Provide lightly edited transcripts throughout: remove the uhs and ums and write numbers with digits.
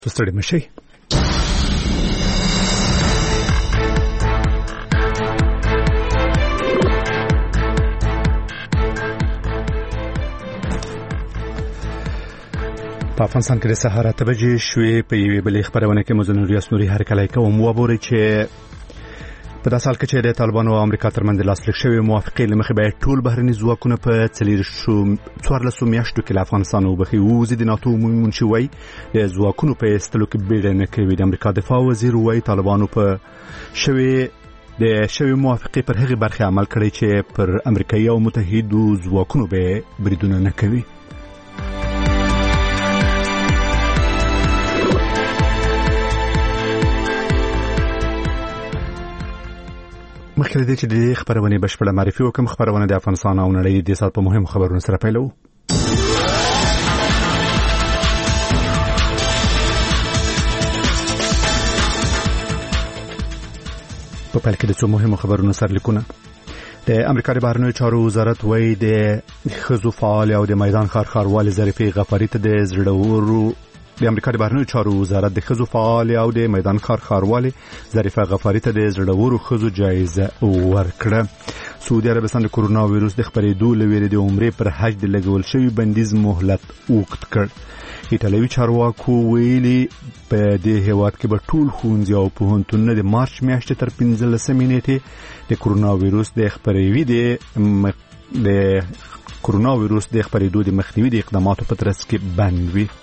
ستړي مشي. په افغانستان کې د سهار 8 بجې شوې. په یوې بلې خبرونه کې مزن ریاست نوري هرکلی کوم وابوري چې په داسې حال کې چې د طالبانو او امریکا ترمنځ لاسلیک شوی موافقې له مخې باید ټول بهرني ځواکونه په 14 میاشتو کې له افغانستان وبخي ووځي. د ناتو عمومي منشي وایي د ځواکونو په ایستلو کې بیړه نه کوي. د امریکا دفاع وزیر وایي طالبانو په شوی موافقې پر هغې برخې عمل کړی چې پر امریکایي او متحدو ځواکونو به بریدونه نه کوي. مخکې له دې چې د خبرونې بشپړه معرفي وکړم، خبرونه د افغانستان او نړۍ د سات په مهمو خبرونو سره پیلو. په پیل کې د څو مهمو خبرونو سرلیکونه. د امریکا د بهرنیو چارو وزارت وایي د ښځو فعال او د میدان ښاروالې ظریفې غفاري ته د زړورو د امریکا د بهرنیو چارو وزارت د ښځو فعال او د میدان ښاروالې ظریفه غفاري ته د زړورو ښځو جایزه ورکړه. سعودي عربستان د کورونا وایروس د خپرېدو له ویرې د عمرې پر حج د لګول شوي بندیز مهلت اوږد کړ. ایټالوي چارواکو ویلي په دې هیواد کې به ټول ښوونځي او پوهنتونونه د مارچ میاشتې تر 15 نیټې د کورونا وایروس د خپرېدو د مخنیوي د اقداماتو په ترڅ کې بند وي.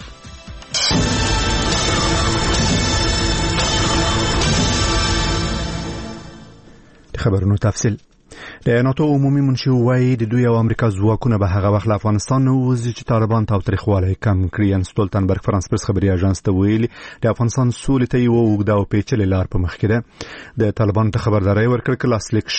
خبرونو تفصیل. د ناتو عمومي منشي وایي د دوی او امریکا ځواکونه به هغه وخت له افغانستان نه ووځي چې طالبان تاوتریخوالی کم کړي. ین ستولتنبرګ فرانس پرس خبري اژانس ته ویلي د افغانستان سولې ته یوه اوږده او پیچلې لار په مخ کې ده. د طالبانو ته خبرداری ورکړ که لاسلیک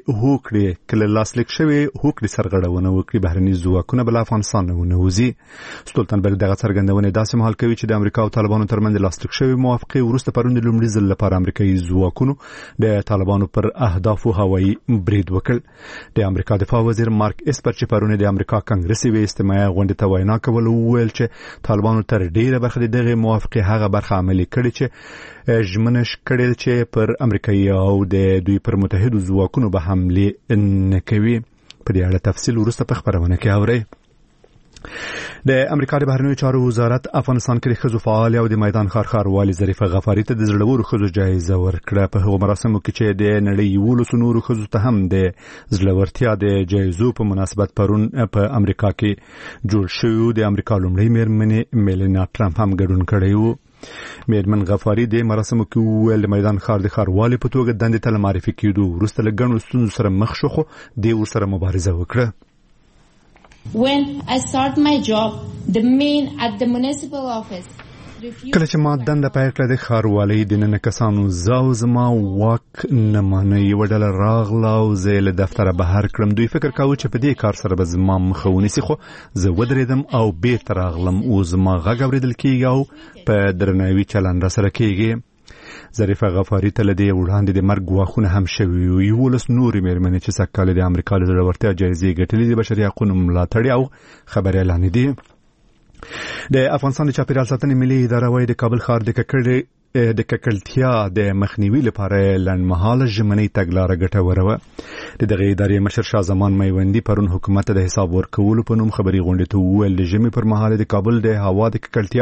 شوي هوکړې سرغړونه وکړي بهرني ځواکونه به له افغانستان نه ونه وځي. ستولتنبرګ دغه څرګندونې داسې مهال کوي چې د امریکا او طالبانو ترمنځ لاسلیک شوي موافقې وروسته پرون د لومړي ځل لپاره امریکایي ځواکونو د طالبانو پر اهدافو هوایي برید وکړ. د امریکا دفاع وزیر مارک اسپر چې پرونه د امریکا کانګرس یوې اجتماعي غونډې ته وینا کوله وویل چې طالبانو تر ډیره برخه د دغه موافقې هغه برخه عملي کړې چې ژمنه کړې چې پر امریکایي او د دوی پر متحدو ځواکونو به حمله نه کوي. په دې اړه تفصیل وروسته په خبرونه کې اورئ. د امریکا د بهرنیو چارو وزارت افغانستان کې د ښځو فعال او د میدان ښاروالې ظریفه غفاري ته د زړورو ښځو جایزه ورکړه. په هغو مراسمو کې چې د نړۍ 11 نورو ښځو ته هم د زړورتیا د جایزو په مناسبت پرون په امریکا کې جوړ شوی د امریکا لومړۍ میرمنې میلینا ټرمپ هم ګډون کړی و. میرمن غفاري د مراسمو کې وویل د میدان ښار د ښاروالې په توګه دندې ته له معرفي کېدو وروسته له ګڼو ستونزو سره مخ شو، خو دې ورسره مبارزه وکړه. When I start my job, the men at the municipal office کله چې ما دنده پیل کړه د ښاروالۍ دننه کسانو زما واک نه مني. یوه ډله راغله او زه یې له دفتره بهر کړم. دوی فکر کاوه چې په دې کار سره به زما مخه ونیسي، خو زه ودرېدم او بیرته راغلم او زما غږ اورېدل کېږي او په درناوي چلند راسره کېږي. ظریفه غفاري ته له دې وړاندې د مرګ ګواښونه هم شوي وو. 11 نورې میرمنې چې سږکال د امریکا د زړورتیا جایزې ګټلې د بشري حقونو ملاتړي او خبریالانې دي. د افغانستان د چاپیریال ساتنې ملي اداره وايي د کابل ښار د ککړتیا د مخنیوي لپاره لنډمهاله ژمنۍ تګلاره ګټوره وه. د دغه ادارې مشر شاه زمان میوندي پرون حکومت ته د حساب ورکولو په نوم خبري غونډې ته وویل د ژمي پر مهال د کابل د هوا د ککړتیا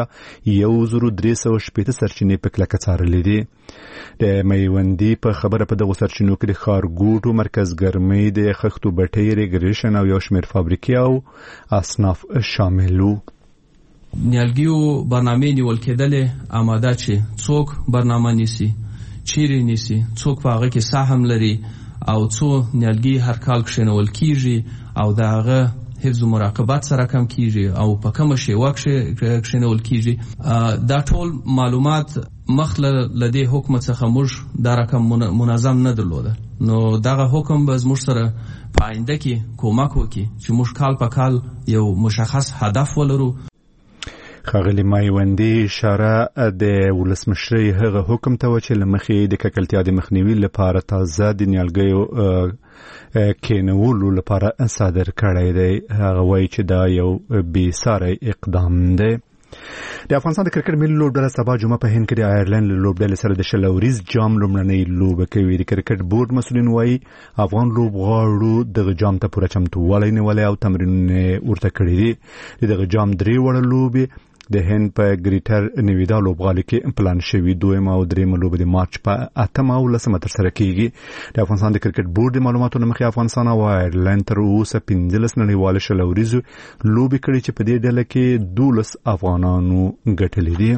1360 سرچینې په کلکه څارلې دي. د میوندي په خبره په دغو سرچینو کې د ښارګوټو، مرکز ګرمۍ، د خښتو بټۍ، ریګریشن او یو شمېر فابریکې او اصناف شامل وو. نیالګیو برنامه نیول کېدلې آماده چې څوک برنامه نیسي، چیرې نیسي، څوک په هغه کې سهم لري او څو نیالګي هر کال کښېنول کېږي او د هغه حفظ و مراقبت سره کم کېږي او په کومه شیوه کښېنول کېږي. دا ټول معلومات مخله دې حکم څخه موږ دا رقم منظم نه درلوده. نو دغه حکم به زموږ سره په آینده کې کومک وکړي چې موږ کال په کال یو مشخص هدف ولرو. ښاغلي میوندي اشاره د ولسمشرۍ هغه حکم ته و چې له مخې د ککړتیا د مخنیوي لپاره تازه د نیالګیو کېنولو لپاره صادر کړی دی. هغه وایي چې دا یو بې ساري اقدام دی. د افغانستان د کرکټ ملي لوبډله سبا جمعه په هند کې د آیرلند له لوبډلې سره د شلوريز جام لومړنۍ لوبه کوي. د کرکټ بورډ مسؤلین وایي افغان لوبغاړو دغه جام ته پوره چمتووالی نیولی او تمرینونه ورته کړي دي. دغه جام درې وړه لوبې د هند په ګریټر نویدا لوبغالي کې پلان شوی. دویمه او دریمه لوبه د مارچ په 8 او 10 ترسره کیږي. د افغانستان د کرکټ بورډ د معلوماتو مخې افغانستان او آیرلند تر اوسه 15 نړیوال شلوریزو لوبې کړي چې په دې ډله کې 12 افغانانو ګټلې دي.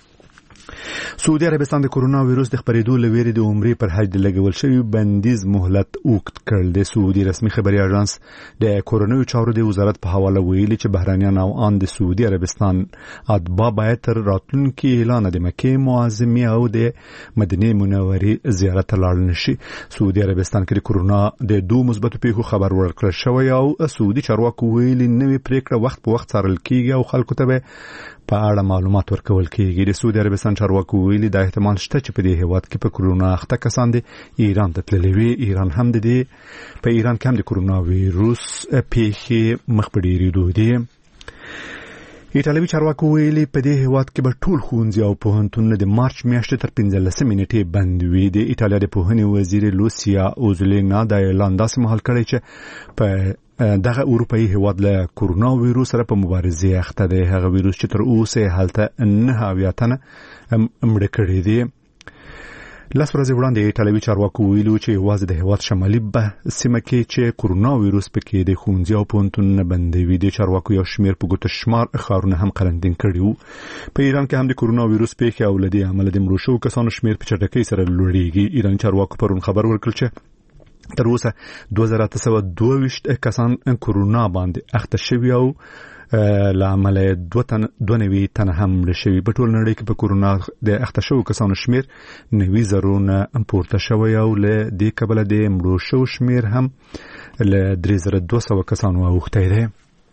سعودي عربستان د کورونا وایروس د خپرېدو لویری د عمرې پر حج د لګول شوی بندیز مهلت اوږد کړل. د سعودي رسمي خبري اژانس د کورونا چارو د وزارت په حواله ویلي چې بهرانيان او ان د سعودي عربستان اتباع باید تر راتلونکي اعلان د مکه معظمه او د مدینه منورې زیارت لاړ نشي. سعودي عربستان کې د کورونا د 2 مثبت پیښو خبر ورکړل شوی او سعودي چارواکو ویلي نوې پریکړه وخت په وخت څارل کیږي او خلکو ته په اړه معلومات ورکول کیږي. د سعودي عربستان چارواکو ویلي دا احتمال شته چې په دې هیواد کې په کورونا اخته کسان دي ایران ته تللي وي. ایران هم د دې په ایران کې هم د کورونا وایروس پیښې مخ په ډیریدو دي. ایټالوي چارواکو ویلي په دې هیواد کې به ټول ښوونځي او پوهنتونونه د مارچ میاشتې تر 15 نیټې بند وي. د ایټالیا د پوهنې وزیر لوسیا اوزلینا دا اعلان داسې مهال کړی چې په دغه اروپאי هیواد له کورونا وایروس سره په مبارزه اخته دی. هغه وایروس چې تر اوسه هلته 9 تنه مړه کړي دي. لاس ورځې وړاندې ایټالوي چارواکو ویلو چې یوازې د هیواد شمالي سیمه کې چې کورونا وایروس پکې د ښوونځي او پوهنتونونه بندوي. د چارواکو یو شمیر په ګوته شمار ښارونه هم قرنطین کړي وو. په ایران کې هم د کورونا وایروس پیښې او لدی عمل د مړو شوو کسانو شمیر په چټکۍ سره لوړیږي. ایران چارواکو پرون خبر ورکړ چې تر اوسه 2822 کسان کورونا باندې اخته شوي او لعمل 92 تنه هم لشي. په ټول نړۍ کې په کورونا د اخته شوو کسانو شمیر 90,000 پورته شوی او له دې کبله د مړو شوو شمیر هم له 3200 کسانو اوخته دی.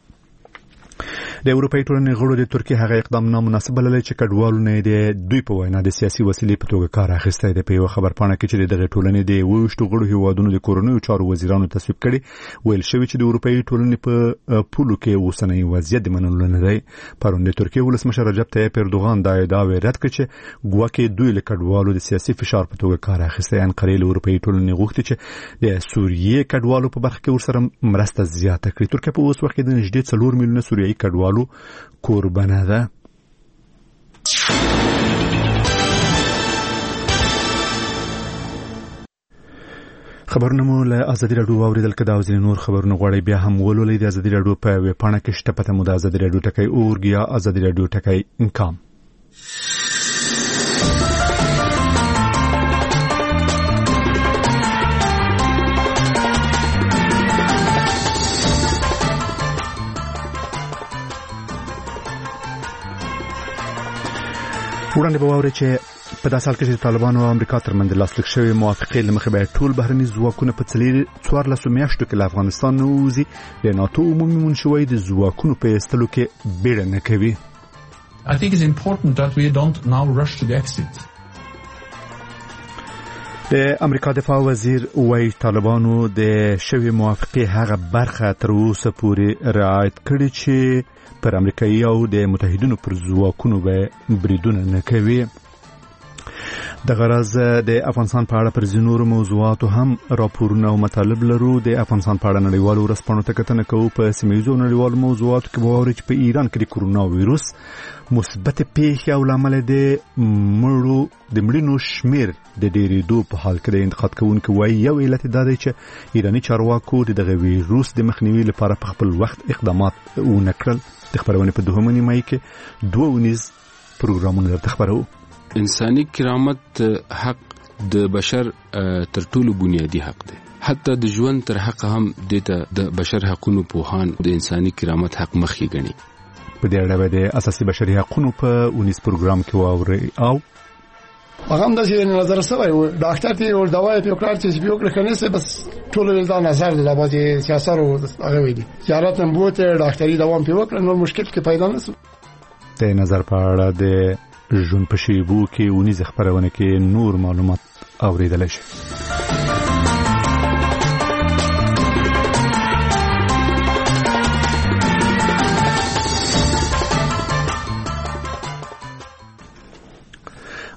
د اروپאי ټولنې غړو د ترکیه هغه اقدام نامناسب بللی چې کډوالونه د دوی په وینا د سیاسي وسیلې په توګه کار اخیستی دی. په یو خبرپاڼه کې چې دغه ټولنې د 22 غړو هیوادونو د کورونو چارو وزیرانو تصویب کړي ویل شوی چې د اروپאי ټولنې په پولو کې اوسنۍ وضعیت د منلو نه دی. پرون د ترکیه ولسمشر رجب طیب اردوغان دا ادعا رد کړ چې ګواکې دوی له کډوالو د سیاسي فشار په توګه کار اخیستی. انقره له اروپאי ټولنې غوښتي چې د سوریې کډوالو په برخه کې ورسره مرسته زیاته کړي. ترکیه په اوس وخت کې د نږدې 4 میلیونه سوریایي کډوالو قربانه ده. خبرونه مو له ازادي راډیو اوریدل کده او ځینې نور خبرونه غواړي بیا هم ولولئ. د ازادي راډیو په ویب پاڼه کې شته پته مو د ازادي راډیو ټکی اورګ یا ازادي راډیو ټکی انکام. وړاندې به واورئ چې په داسې حال کې چې طالبانو او امریکا ترمنځ لاسلیک شوی موافقې له مخې به ټول بهرني ځواکونه په 14 میاشتو کې له افغانستان نه ووځي. د ناتو عمومي منشور د ځواکونو په ایستلو کې بیړه نه کوي. I think it's important that we don't now rush to the exit. د امریکا دفاع وزیر وایي طالبانو د شوی موافقې هغه برخه تر اوسه پورې رعایت کړي چې پر امریکایي او د متحدینو پر ځواکونو به بریدونه نه کوي. د غرض د افغانستان په اړه پر ځینو موضوعاتو هم راپورونه او مطالب لرو. د افغانستان په اړه نړیوالو ورځپاڼو ته کتنه کوو. په سیمه‌ییزو نړیوالو موضوعاتو کې به واورئ چې په ایران کې د کورونا وایروس مثبت پیښې او لامل د مړینو شمیر د ډیریدو په حال کې د انتقاد کوونکو وایي یو علت دا دی چې ایرانی چارواکو دغه وایروس د مخنیوي لپاره په خپل وخت اقدامات ونه کړل. د خبرونه په 2 نیمه کې 2 پروګرامونه درته خبرو. انساني کرامت حق د بشر تر ټولو بنیادی حق دی. حتی د ژوند تر حق هم د بشر حقونو پوهان د انساني کرامت حق مخکې ګڼي. په دې اړه د اساسي بشري حقوقو په 19 پروګرام کې واوري او هغه هم د نظر سره و ډاکټر ته ور دوايي په کار چې سپیوکل کنه سه بس ټول دا نظر لا باندې سیاست او هغه ویلي زیارت هم بوته ډاکټري دوام په وکړ نو مشکل کې پیدا نه سو. د نظر په اړه د ژوند په شیبو کې ونیز خبرونه کې نور معلومات اوریدل شي.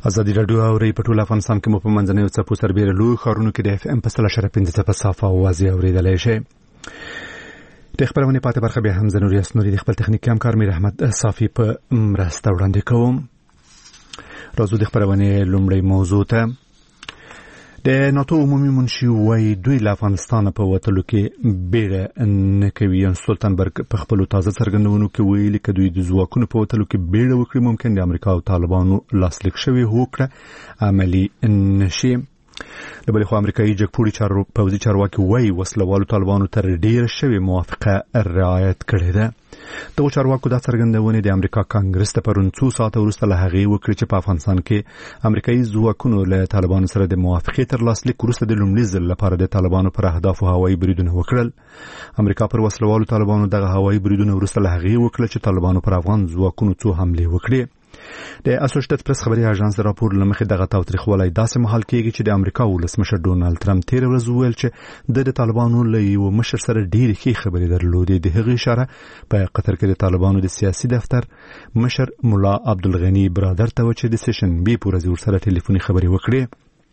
ازادي رادیو اوري په ټول افغانستان کې مو په منځنۍ څپو سربېره لوی ښارونو کې د اف ام په 100.5 په صافه اوازې اورېدلای شئ. د خبرونه پاتې برخه به حمزه نوري اسنوري د خپل تخنیکي همکار میر احمد صافي په مرسته وړاندې کوم. راځو د خبرونه لومړی موضوع ته. د ناتو عمومي منشي وایي دوی له افغانستان په وتلو کې بیړه نه کوي. یان سولتنبرګ په خپل تازه څرګندونو کې ویلي چې دوی د ځواکونو په وتلو کې بیړه وکړي ممکن د امریکا او طالبانو لاسلیک شوی هوکړه عملی نشي. لبلې خو امریکایي جګپوړي پوځي چارواکي وایي وسلوالو طالبانو تر ډیر شوی موافقه رعایت کړې ده. دغه چارواکو دا څرګندونه د امریکا کانګرس ته پرون 2 ساعته وروسته له هغې وکړه چې په افغانستان کې امریکایي ځواکونو له طالبانو سره د موافقې تر لاسلیک وروسته د لومړي ځل لپاره د طالبانو پر اهدافو هوایي بریدونه وکړل. امریکا پر وسلوالو طالبانو دغه هوایي بریدونه وروسته له هغې وکړه چې طالبانو پر افغان ځواکونو څو حملې وکړې. د اسوسییټډ پریس خبري اژانس د راپور لمخې دغه تاوتریخوالی داسې مهال کېږي چې د امریکا ولسمشر ډونالد ټرمپ تیر ورځ وویل چې د طالبانو له یو مشر سره ډېرې ښې خبرې درلودې. د هغې اشاره په قطر کې د طالبانو د سیاسي دفتر مشر مولا عبدالغني برادر ته و چې د سیشن بي په ورځ ورسره ټلیفوني خبرې وکړې.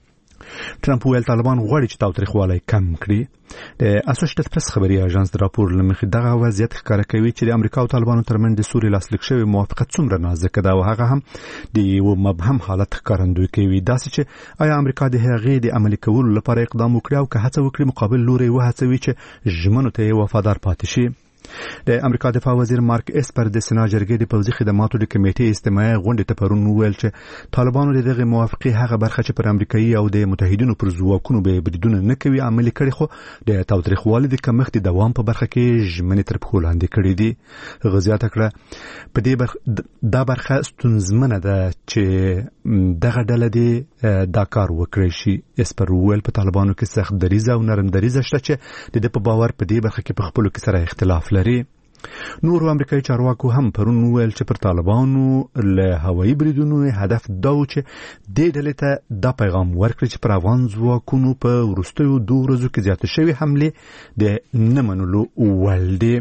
ټرمپ ویل طالبان غواړي چې تاوتریخوالی کم کړي. د اسوسییټډ پریس خبري اژانس د راپور لمخې دغه وضعیت ښکاره کوي چې د امریکا او طالبانو ترمنځ د سوري لاسلیک شوی موافقت څومره نازکه ده او هغه هم د یو مبهم حالت ښکارندوی کوي. داسې چې آیا امریکا د هغې د عملي کولو لپاره اقدام وکړي او که هڅه وکړي مقابل لوري وهڅوي چې ژمنو ته یې وفادار پاتې شي. د امریکا دفاع وزیر مارک اسپر د سنا جرګې د پوځي خدماتو د کمیټې استماعي غونډې ته پرون وویل چې طالبانو دغه موافقه هغه برخه چې پر امریکایي او د متحدینو پر ځواکونو به بریدونه نه کوي عملي کړي خو د تاوتریخوالي د کمښت د دوام په برخه کې ژمنې تر پښو لاندې کړې دي. غزيات کړه په دې دا برخه ستونزمنه ده چې دغه ډله دې دا کار وکړي شي. اسپر وویل په طالبانو کې سخت دریزه او نرم دریزه شته چې د په باور په دې برخه کې په خپل کې سره اختلاف لري. نور امریکایي چارواکو هم پرون ویل چې پر طالبانو له هوایي بریدونو هدف دا و چې دې ډلې ته دا پیغام ورکړي چې پر افغان ځواکونو په وروستیو 2 ورځو کې زیاتې شوې حملې د نه منلو وړ دي.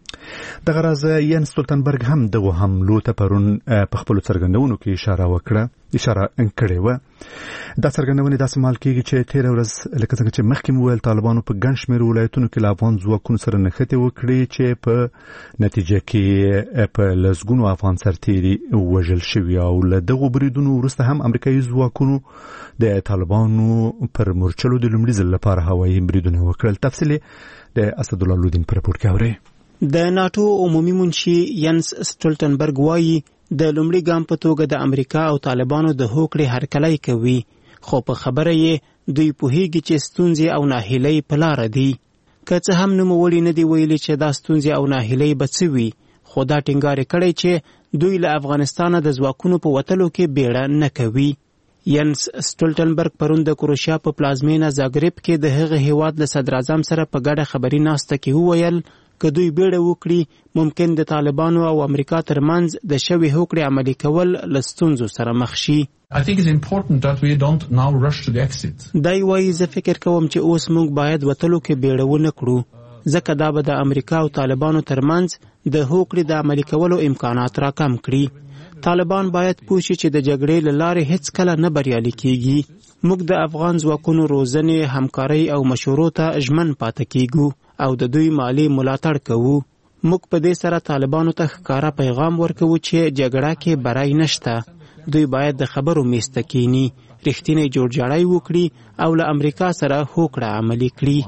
دغه راز یان سولتنبرګ هم دغه حملو ته پرون په خپل څرګندونو کې اشاره کړې و. دا څرګندونه داسې مال کېږي چې تیر ورځ لکه څنګه چې مخکې ویل طالبانو په ګڼ شمېر ولایتونو کې له افغان ځواکونو سره نښتې وکړې چې په نتیجه کې په لسګونو افغان سرتیري وژل شوي او له دغو بریدونو وروسته هم امریکایي ځواکونو د طالبانو پر مورچلو د لومړي ځل لپاره هوایي بریدونه وکړل. تفصیل د اسدالله لودین په راپور کې اورئ. د ناتو عمومي منشي ینس سټولټنبرګ وایي د لومړي ګام په توګه د امریکا او طالبانو د هوکړې هرکلی کوي خو په خبره یې دوی پوهیږي چې ستونزې او ناهیلۍ په لاره دي. که څه هم نوموړي نه دي ویلي چې دا ستونزې او ناهیلۍ به څه وي خو دا ټینګار کړی چې دوی له افغانستانه د ځواکونو په وتلو کې بیړه نه کوي. ینس سټولټنبرګ پرون د کروشیا په پلازمینه زاګریب کې د هغه هیواد له صدر اعظم سره په ګډه خبري ناسته کې وویل که دوی بیړه وکړي ممکن د طالبانو او امریکا ترمنځ د شوی هوکړې عملي کول له ستونزو سره مخ شي. I think it's important that we don't now rush to the exit. دای وایي زه فکر کوم چې اوس موږ باید وتلو کې بیړه ونه کړو ځکه دا به د امریکا او طالبانو ترمنځ د هوکړې د عملي کولو امکانات راکم کړي. طالبان باید پوه شي چې د جګړې له لارې هیڅ کله نه بریالي کیږي. موږ د افغان ځواکونو روزنې همکارۍ او مشورو ته ژمن پاتې کیږو او د دوی مالی ملاتړ کوو. موږ په دې سره طالبانو ته ښکاره پیغام ورکوو چې جګړه کې برای نشته. دوی باید د خبرو میز ته کینی رښتینی جوړجاړی وکړي او له امریکا سره هوکړه عملي کړي.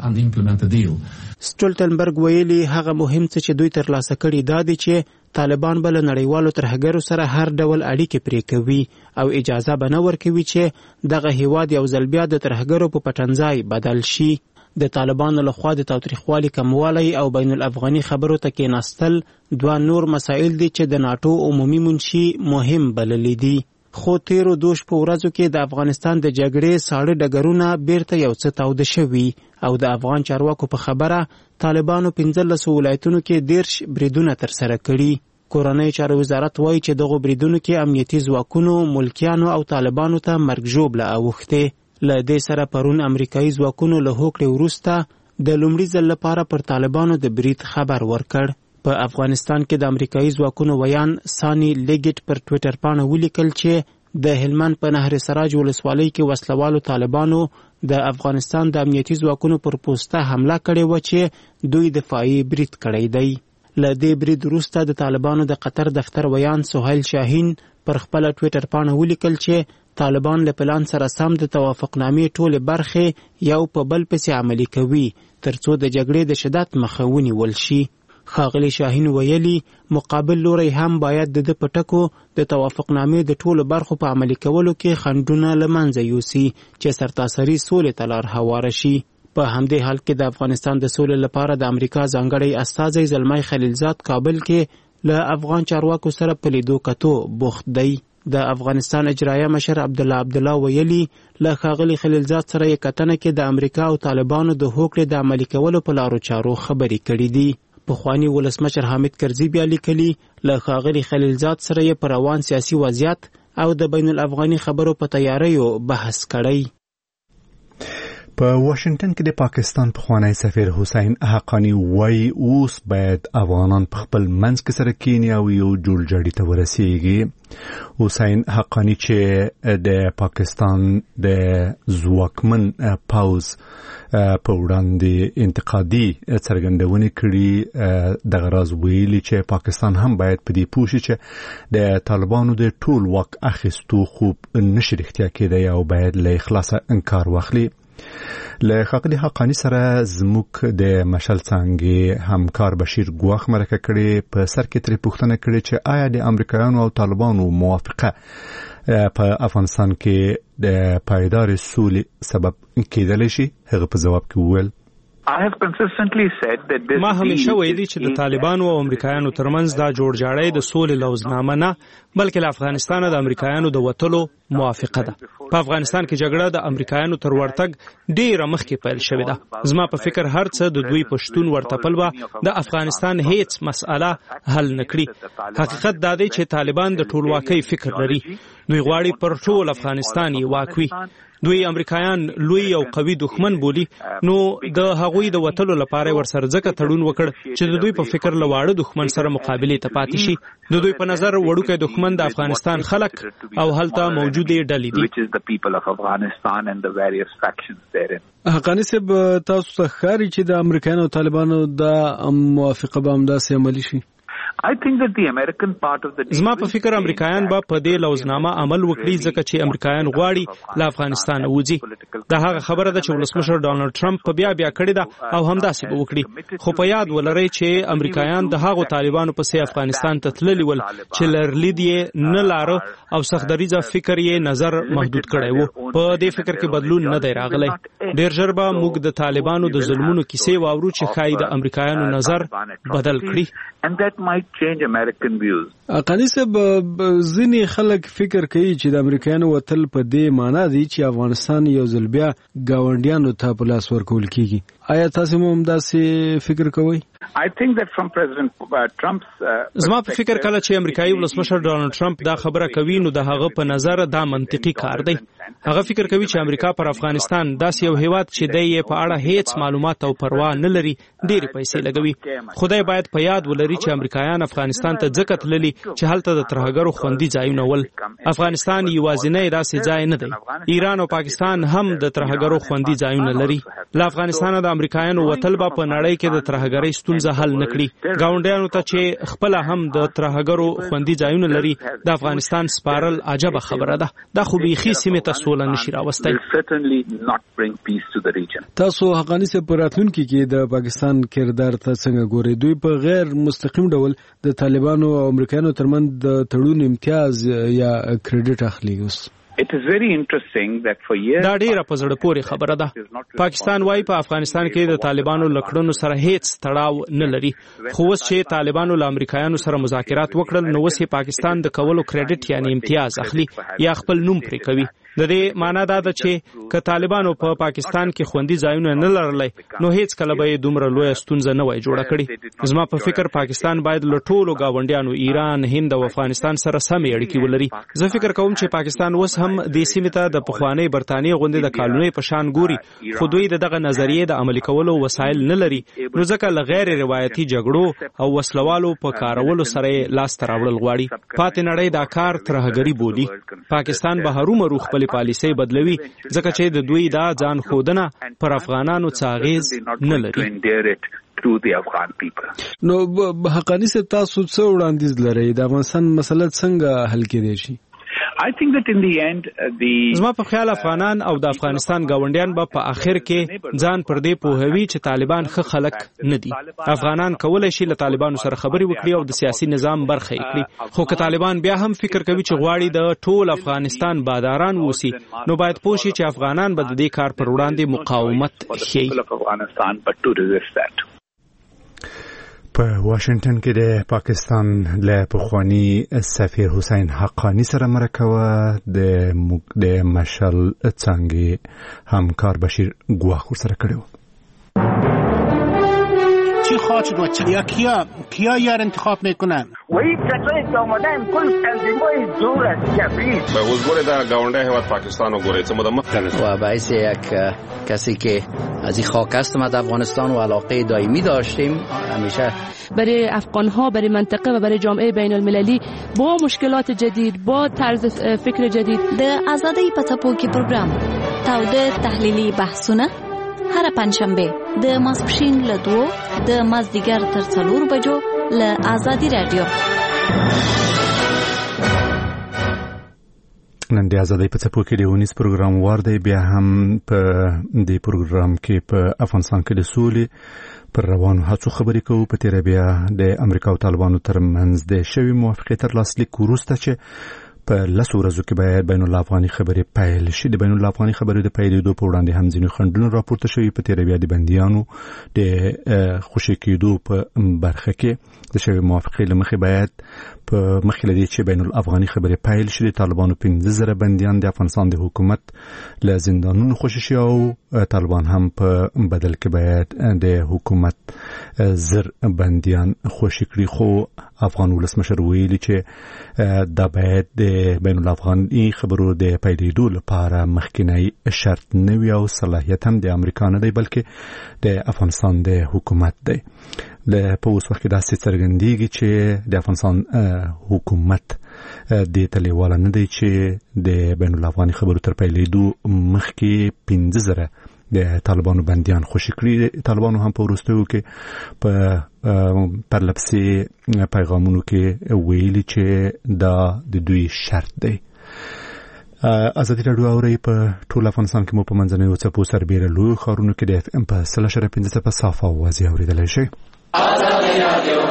سټولټنبرګ ویلي هغه مهم څه چې دوی ترلاسه کړي دا دی چې طالبان به له نړیوالو ترهګرو سره هر ډول اړیکې پرې کوي او اجازه به نه ورکوي چې دغه هیواد یو ځل بیا د ترهګرو په پټنځای بدل شي. د طالبانو لخوا د تاوتریخوالي کموالی او بین الافغاني خبرو ته کېناستل 2 نور مسائل دي چې د ناتو عمومي منشي مهم بللي دي. خو تیرو دوش په ورځو کې د افغانستان د جګړې ساړه ډګرونه بیرته یو څه تاوده شوي او د افغان چارواکو په خبره طالبانو 15 ولایتونو کې 10 بریدونه ترسره کړي. کورنۍ چارو وزارت وایي چې دغه بریدونو کې امنیتي ځواکونو ملکیانو او طالبانو ته مرګ ژوبله اوښتې. له دې سره پرون امریکایي ځواکونو له هوکړې وروسته د لومړي ځل لپاره پر طالبانو د برید خبر ورکړ. په افغانستان کې د امریکایي ځواکونو ویان سانی لیګټ پر ټویټر پاڼه ولیکل چې د هلمند په نهر سراج ولسوالۍ کې وسلوالو طالبانو د افغانستان د امنیتي ځواکونو پر پوسټه حمله کړې و چې دوی دفاعي برید کړی دی. له دې برید وروسته د طالبانو د قطر دفتر ویان سهیل شاهین پر خپل ټویټر پاڼه ولیکل چې طالبان له پلان سره سم د توافقنامې ټولې برخې یو په بل پسې عملي کوي ترڅو د جګړې د شدت مخه ونیول شي. ښاغلي شاهین ویلي مقابل لوری هم باید د پټکو د توافقنامې د ټولو برخو په عملي کولو کې خنډونه له منځه یوسي چې سرتاسري سولې ته لار هواره شي. په همدې حال کې د افغانستان د سولې لپاره د امریکا ځانګړی استازی زلمی خلیلزاد کابل کې له افغان چارواکو سره په لیدو کتو بوخت دی. د افغانستان اجرایه مشر عبدالله ویلي له ښاغلي خلیلزاد سره یې کتنه کې د امریکا او طالبانو د هوکړې د عملي کولو په لارو چارو خبرې کړي دي. پخوانی ولسمشر حامد کرزي بیا لیکلي له ښاغلي خلیلزاد سره یې په روان سیاسي وضعیت او د بین الافغاني خبرو په تیاریو بحث کړی. په واشنگټن کې د پاکستان پخوانی سفیر حسین حقانی وایي اوس باید افغانان په خپل منځ کې سره کینی او یو جوړجاړي ته ورسیږي. حسین حقانی چې د پاکستان د ځواکمن پوځ په وړاندې انتقادي څرګندونې کړي دغه راز ویلي چې پاکستان هم باید په دې پوه شي چې د طالبانو د ټول واک اخیستو خوب نشي رښتیا کېدی او باید له اخلاصه انکار واخلي. له ښاغلي حقانی سره زموږ د مشل څانګې همکار بشیر ګواخ مرکه کړې په سر کې ترې پوښتنه کړې چې آیا د امریکایانو او طالبانو موافقه په افغانستان کې د پایدار سولې سبب کېدلی شي. هغه په جواب کې وویل ما همیشه ویلي چې د طالبانو او امریکایانو ترمنځ دا جوړجاړی د سولې لوزنامه نه بلکې له افغانستان د امریکایانو د وتلو موافقه ده. په افغانستان کې جګړه د امریکایانو تر ورتګ ډیره مخکې پیل شوې ده. زما په فکر هر څه د دوی پښتون ورتپل به د افغانستان هیڅ مسأله حل نکړي. حقیقت دا دی چې طالبان د ټولواکۍ فکر لري. دوی غواړي پر ټول افغانستان یې واک وي. دوی امریکایان لوی او قوي دښمن بولي نو د هغوی د وتلو لپاره ورسره ځکه تړون وکړ چې د دوی په فکر له واړه دښمن سره مقابلې ته پاتې شي. د دوی په نظر وړوکی دښمن د افغانستان خلک او هلته موجودې ډلې دي. حقانی صاحب تاسو ته ښکاري چې د امریکایانو او طالبانو د موافقه به همداسې عملي شي؟ زما په فکر امریکایان به په دې لوزنامه عمل وکړي ځکه چې امریکایان غواړي له افغانستان وځي. دا هغه خبره ده چې ولسمشر ډانلډ ټرمپ په بیا کړې ده او همداسې به وکړي. خو په یاد ولرئ چې امریکایان د هغو طالبانو پسې افغانستان ته تللي ول چې لرلید یې نه لاره او سختدریځه فکر یې نظر محدود کړی و. په دې فکر کې بدلون نه دی راغلی. ډېر ژر به موږ د طالبانو د ظلمونو کیسې واورو چې ښایي د امریکایانو نظر بدل کړي. حقانی صاحب ځینې خلک فکر کوي چې د امریکایانو وتل په دې معنا دی چې افغانستان یو ځل بیا ګاونډیانو ته په لاس ورکول کیږي. آیا تاسو هم همداسې فکر کوئ؟ زما په فکر کله چې امریکایي ولسمشر ډانلډ ټرمپ دا خبره کوي نو د هغه په نظر دا منطقي کار دی. هغه فکر کوي چې امریکا پر افغانستان داسې یو هیواد چې دی یې په اړه هیڅ معلومات او پروا نه لري ډېرې پیسې لګوي. خدای باید په یاد ولري چې امریکایان افغانستان ته ځکه تللي چې هلته د ترهګرو خوندي ځایونه ول. افغانستان یوازینی داسې ځای نه دی. ایران او پاکستان هم د ترهګرو خوندي ځایونه لري. له افغانستانه د امریکایانو وتل به په نړۍ کې د ترهګرۍ ستونزه حل نه کړي. ګاونډیانو ته چې خپل هم د ترهګرو خوندي ځایونه لري د افغانستان سپارل عجبه خبره ده. دا خو بیخي سیمې ته سوله نشي راوستی. تاسو حقانی صاحب په راتلونکي کې د پاکستان کردار ته څنګه ګورئ؟ دوی په غیر مستقیم ډول د طالبانو او امریکایانو ترمنځ د تړون امتیاز یا کریډټ اخلي. اوس دا ډیره په زړه پورې خبره ده. پاکستان وايي په افغانستان کې د طالبانو لکړنو سره هیڅ تړاو نه لري. خو اوس چې طالبانو له امریکایانو سره مذاکرات وکړل نو اوس پاکستان د کولو کریډټ یعنی امتیاز اخلي یا خپل نوم پرې کوي. د دې معنی دا ده چې که طالبانو په پاکستان کې خوندي ځایونه نه لرلای نو هیڅ کله به دومره لوی ستونزه نه وای جوړه کړي. زما په فکر پاکستان باید له ټولو گاونډیانو ایران، هند او افغانستان سره سمې اړیکې ولري. زه فکر کوم چې پاکستان اوس هم د سیمې ته د پخوانی برتانیې غوندې د کالونۍ په شان ګوري، خو دوی دغه نظریې د عملي کولو وسایل نه لري، نو ځکه له غیر روایتي جګړو او وسلوالو په کارولو سره لاس ته راوړل غواړي. پاتې نړۍ دا کار ترهګري بولي. پاکستان به هرومرو خپل پالیسۍ بدلوي ځکه چې د دوی دا ځان ښودنه پر افغانانو څه اغېز نه لري. نو حقانی صاحب تاسو څه وړاندیز لرئ؟ د افغانستان مسله څنګه حل کېدای شي؟ زما په خیال افغانان او د افغانستان گاونډیان به په آخر کې ځان پر دې پوهوي چې طالبان ښه خلک نه دي. افغانان کولای شي له طالبانو سره خبرې وکړي او د سیاسي نظام برخه یې کړي، خو که طالبان بیا هم فکر کوي چې غواړي د ټول افغانستان باداران ووسی نو باید پوه شي چې افغانان به د دې کار پر وړاندې مقاومت ښیي. په واشنگټن کې د پاکستان له پخوانی سفیر حسین حقانی سره مرکه د مشعل څنګه همکار بشیر ګواخور سره کړو. چی خواهد و یا کیا یار انتخاب میکنن و این کسایی که آمدن کل تنظیمای دور از جبریل به حضور در گاونده هیواد پاکستان و گوریت مدمت و باعث یک کسی که از این خاک است ما در افغانستان و علاقه دائمی داشتیم همیشه برای افغان‌ها، برای منطقه و برای جامعه بین المللی با مشکلات جدید، با طرز فکر جدید د آزادۍ په څپو کې پروګرام تاوده تحلیلي بحثونه هر پنځشنبه د ماسپښین له 2 د مازدیګر تر 4 بجو له آزادي رادیو. نن د آزادۍ په څپو کې د ونیس پروګرام وارد بیا هم په دې پروګرام کې په افغانستان کې د سولې پر روانو هڅو خبرې کوو. په تیر بیا د امریکا او طالبانو ترمنځ د شوی موافقه تر لاسلیک وروسته چې په لسو ورځو کې باید بین الافغاني خبرې پیل شي. د بین الافغاني خبرې د پیلېدو په وړاندې هم ځینې خنډونه راپورته شوي. په تیر بیا د بندیانو د خوشي کېدو په برخه کې د شوی موافقه له مخې باید په مخکې له دې چې بین الافغاني خبرې پیل شي د طالبانو 15,000 بندیان د افغانستان د حکومت له زندانونو خوشي شي او طالبان هم په بدل کې باید د حکومت زر بندیان خوشي کړي. خو افغان ولسمشر ویلي چې دا باید د بین الافغاني خبرو د پیلېدو لپاره مخکینی شرط نه وي او صلاحیت هم د امریکا نه دی بلکې د افغانستان د حکومت دی. په اوس وخت کې داسې څرګندېږي چې د افغانستان حکومت دې ته لیواله نه دی چې د بین الافغاني خبرو تر پیلېدو مخکې 15,000 د طالبانو بندیان خوشي کړي. طالبانو هم په وروستیو کې په پرلپسې پیغامونو کې ویلي چې دا د دوی شرط دی. ازادي راډیو اوري په ټول افغانستان کې مو په منځنیو څپو سربېره لوی ښارونو کې د اف ام په 3.15 په صافه اوازې اورېدلی شئ. ازادي راډیو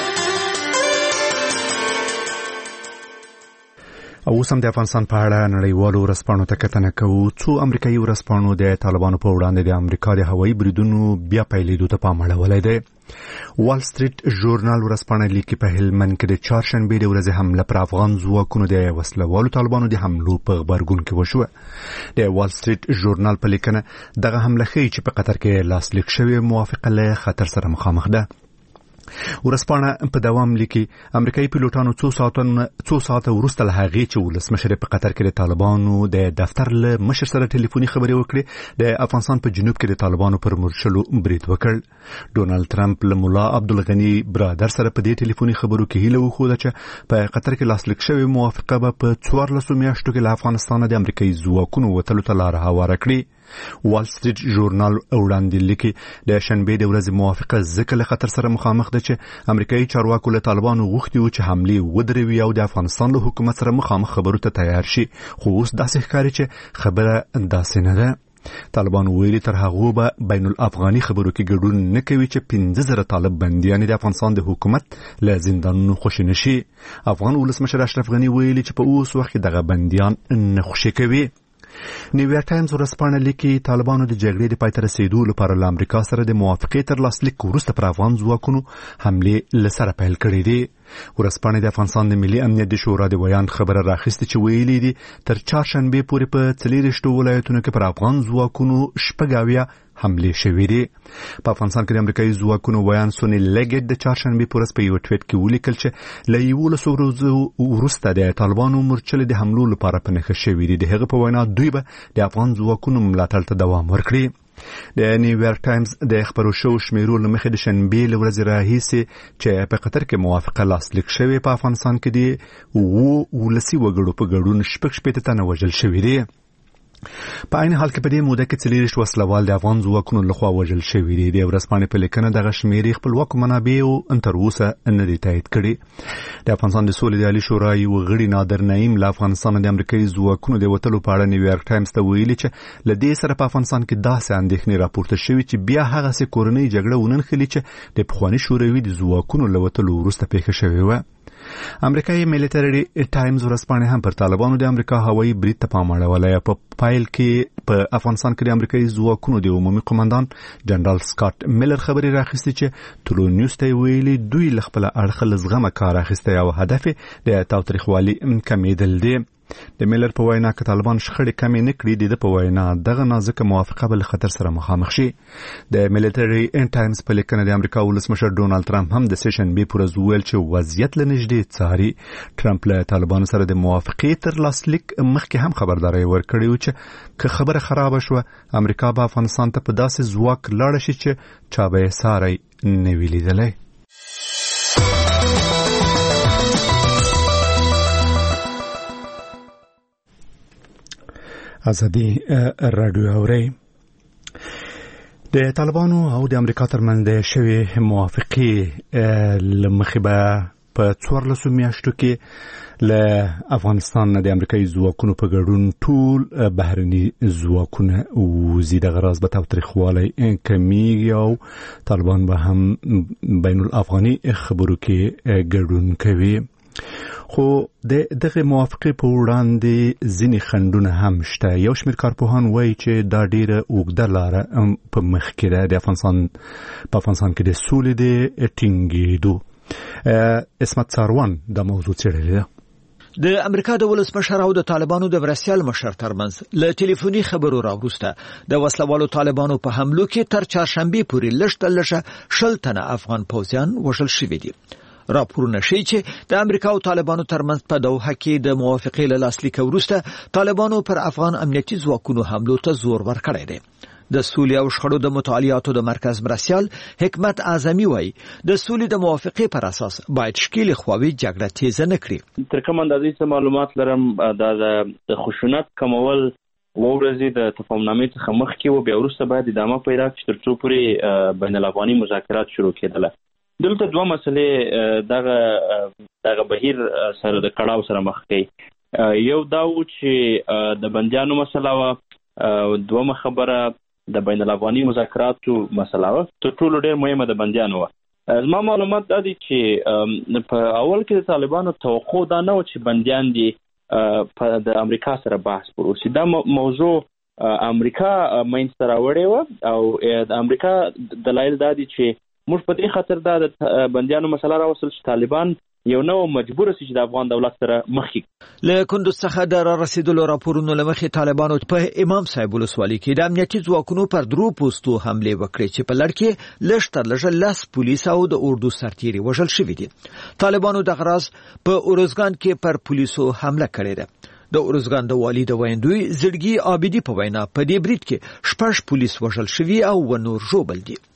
او اوس هم د افغانستان په اړه نړیوالو ورځپاڼو ته کتنه کوو. څو امریکایي ورځپاڼو د طالبانو په وړاندې د امریکا د هوایي بریدونو بیا پیلېدو ته پام اړولی دی. وال سټریټ ژورنال ورځپاڼه لیکي په هلمند کې د چهارشنبې د ورځې حمله پر افغان ځواکونو د وسلوالو طالبانو د حملو په غبرګون کې وشوه. د وال سټریټ ژورنال په لیکنه دغه حمله ښیي چې په قطر کې لاسلیک شوې موافقه له خطر سره مخامخ ده. ورځپاڼه په دوام لیکي امریکایي پیلوټانو څو ساعته وروسته له هغې چې ولسمشر په قطر کې د طالبانو د دفتر له مشر سره ټلیفوني خبرې وکړې د افغانستان په جنوب کې د طالبانو پر مرشلو برید وکړ. ډونالد ټرمپ له مولا عبدالغني برادر سره په دې ټلیفوني خبرو کې هیله وښوده چې په قطر کې لاسلیک شوې موافقه به په 14 میاشتو کې له افغانستانه د امریکایي ځواکونو وتلو ته لاره هواره کړي. وال سټریټ ژورنال وړاندې لیکي د شنبې د ورځې موافقه ځکه له خطر سره مخامخ ده چې امریکایي چارواکو له طالبانو غوښتي وو چې حملې ودروي او د افغانستان له حکومت سره مخامخ خبرو ته تیار شي، خو اوس داسې ښکاري چې خبره داسې نه ده. طالبان ویلي تر هغه به بین الافغاني خبرو کې ګډون نه کوي چې 15,000 طالب بندیان د افغانستان د حکومت له زندانونو خوشي نشي. افغان ولسمشر اشرف غني ویلي چې په اوس وخت دغه بندیان نه خوشي کوي. نیویارک ټایمز ورځپاڼه لیکي طالبانو د جګړې د پای ته رسیدو لپاره له امریکا سره د موافقې تر لاسلیک وروسته پر افغان ځواکونو حملې له سره پیل کړې دي. ورځپاڼې د افغانستان د ملي امنیت د شورا د بیان خبره راخسته چې ویلي دي تر چهارشنبه پورې په 40 ولایتونو کې پر افغان ځواکونو شپږاویا حمله شوې دي. په افغانستان کې د امریکایي ځواکونو بیان سونی لګید د چهارشنبه په ورځ په یو ټویټ کې ولیکل چې له 11 ورځې وروسته د طالبانو مورچلې د حملو لپاره په نښه شوې دي. د هغه په وینا دوی به د افغان ځواکونو ملاتړ ته دوام ورکړي. د نیویارک ټایمز د خبرو شو شمیرو لمخې د شنبه لورځ راهیسي چې په قطر کې موافقه لاسلیک شوې په افغانستان کې دی ولسی وګړو په ګډون شپږ تنه وژل شوې دي. په عین حال کې په دې موده کې 40 وسلوال د افغان ځواکونو لخوا وژل شوي دي. د ورځپاڼې په لیکنه دغه شمیرې خپلواکو منابعو تر اوسه نه دي تایید کړي. د افغانستان د سولې د عالی شورا یو غړي نادر نعیم له افغانستان د امریکایي ځواکونو د وټلو په اړه نیویارک ټایمز ته ویلي چې له دې سره په افغانستان کې داسې اندېښنې راپورته شوې چې بیا هغه سي کورنۍ جګړه وننخلي چې د پخوانی شوروي د ځواکونو له وټلو وروسته پیښه شوې و. امریکایي ملټری ټایمز ورځپاڼه هم پر طالبانو د امریکا هوایي برید ته پام اړولی. په پایل کې په افغانستان کې د امریکایي ځواکونو د عمومي قومندان جنرال سکاټ میلر خبري راخسته چې ټولو نیوز ته ویلي دوی له خپل اړخ لزغمه کار اخیسته او هدف د تاوتریخوالي کمیدل دی. د میلر په وینا کې طالبان شخړې کمې نه کړې د په وینا دغه نازک موافقه بل خطر سره مخامخ شي. د ملټری ټایمز په لیکنه د امریکا ولسمشر ډونالد ټرمپ هم د سیشن بي پر ویل چې وضعیت لنږدې څاري. ټرمپ له طالبانو سره د موافقې تر لاسلیک مخکې هم خبرداري ورکړې و چې که خبره خراب شوه امریکا به افغانستان ته په داسې ځواک لاړ شي چې چا به یې ساری نه وي لیدلی. ازادي رادیو اوري. د طالبانو او د امریکا ترمنځ د شوی موافقه لمخبه په 14 میاشتو کې له افغانستان د امریکایي ځواکونو په ګډون ټول بهرني ځواکونه وزي د غراض به تاوتریخوالی کمیږي او طالبان به هم بین الافغاني خبرو کې ګډون کوي. خو دغه موافقه په وړاندې ځینې خنډونه هم شته. یو شمېر کارپوهان وایي چې دا ډیره اوږده لاره په مخ کې ده د افغانستان کې د سولې د ټینګېدو. اسمت ساروان د موضوع څېړلې ده. د امریکا د ولسمشر او د طالبانو د مرستیال مشر ترمنځ له ټلیفوني خبرو راوروسته د وسلوالو طالبانو په حملو کې تر چهارشنبه پورې لږ 10 تنه افغان پوځیان وژل شوي دي. راپورونه ښیي چې د امریکا او طالبانو ترمنځ په دوحه کې د موافقې له لاسلیک وروسته طالبانو پر افغان امنیتي ځواکونو حملو ته زور ورکړی دی. د سولې او شخړو د مطالعاتو د مرکز مرستیال حکمت اعظمي وایي د سولې د موافقې پر اساس باید ښکېلې خواوې جګړه تیزه نه کړي. تر کومه اندازې معلومات لرم د خشونت کمول ورځې د تفاهمنامې څخه مخکې و بیا وروسته باید ادامه پیدا کړي تر څو پورې بین الافغاني مذاکرات شروع کېدله. دلته دوه مسلې دغه بهیر سره د کړهو سره مخ کوي. یو دا و چې د بندیانو مسله و، دومره خبره د بین الافغاني مذاکراتو مسله و. تر ټولو ډېر مهمه د بندیانو و. زما معلومات دا دي چې په اول کې د طالبانو توقع دا نه و چې بندیان دي د امریکا سره بحث وروسي. دا موضوع امریکا مینځته راوړې و او د امریکا دلایل دا دي چې موږ په دې خاطر دا د بندیانو مسله راوصل چې طالبان یو نو مجبور شي چې د افغان دولت سره مخ کړي. له کندوز څخه د رسیدلو راپورونو لمخې طالبانو په امام صاحب ولسوالۍ کې د امنیتي ځواکونو پر درو پوسټو حمله وکړې چې په لړ کې لږ تر لږه 10 پولیس او د اردو سرتیري وژل شوي دي. طالبانو د غراض په اورزګان کې پر پولیسو حمله کړې ده. د اورزګان د والی د ویندوی زړګي عابدي په وینا په دې برید کې 6 پولیس وژل شوي او ونور ژوبل دي.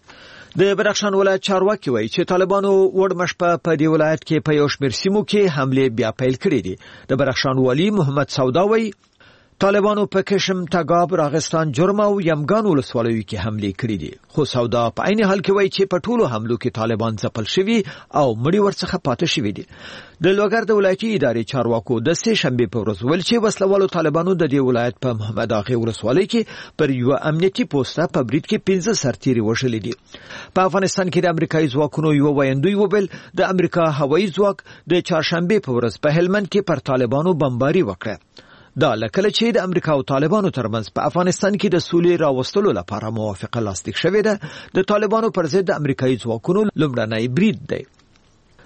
د بدخشان ولایت چارواکي وایي چې طالبانو وړمشپه په دې ولایت کې په یو شمېر سیمو کې حمله بیا پیل کړې دي. د بدخشان والی محمد سودا وایي طالبانو په کشم تګاب راغستان جرم او یمګان ولسوالیو کې حمله کړې دي. خو سودا په عین حال کې وایي چې په ټولو حملو کې طالبان ځپل شوي او مړي ورڅخه پاتې شوي دي. د لوګر د ولایتي ادارې چارواکو د سه شنبه په ورځ ویل چې وسلوالو طالبانو د دې ولایت په محمد اغه ولسوالۍ کې پر یو امنیتي پوسټه په برید کې 15 سرتیري وژل دي. په افغانستان کې د امریکایي ځواکونو یو ویندوی وبل د امریکا هوایي ځواک د چهارشنبه په ورځ په هلمند کې پر طالبانو بمباري وکړه. دا لکه چې د امریکا او طالبانو ترمنځ په افغانستان کې د سولې راوستلو لپاره موافقه لاسلیک شوې ده، د طالبانو پر ضد د امریکایي ځواکونو لومړنی برید دی.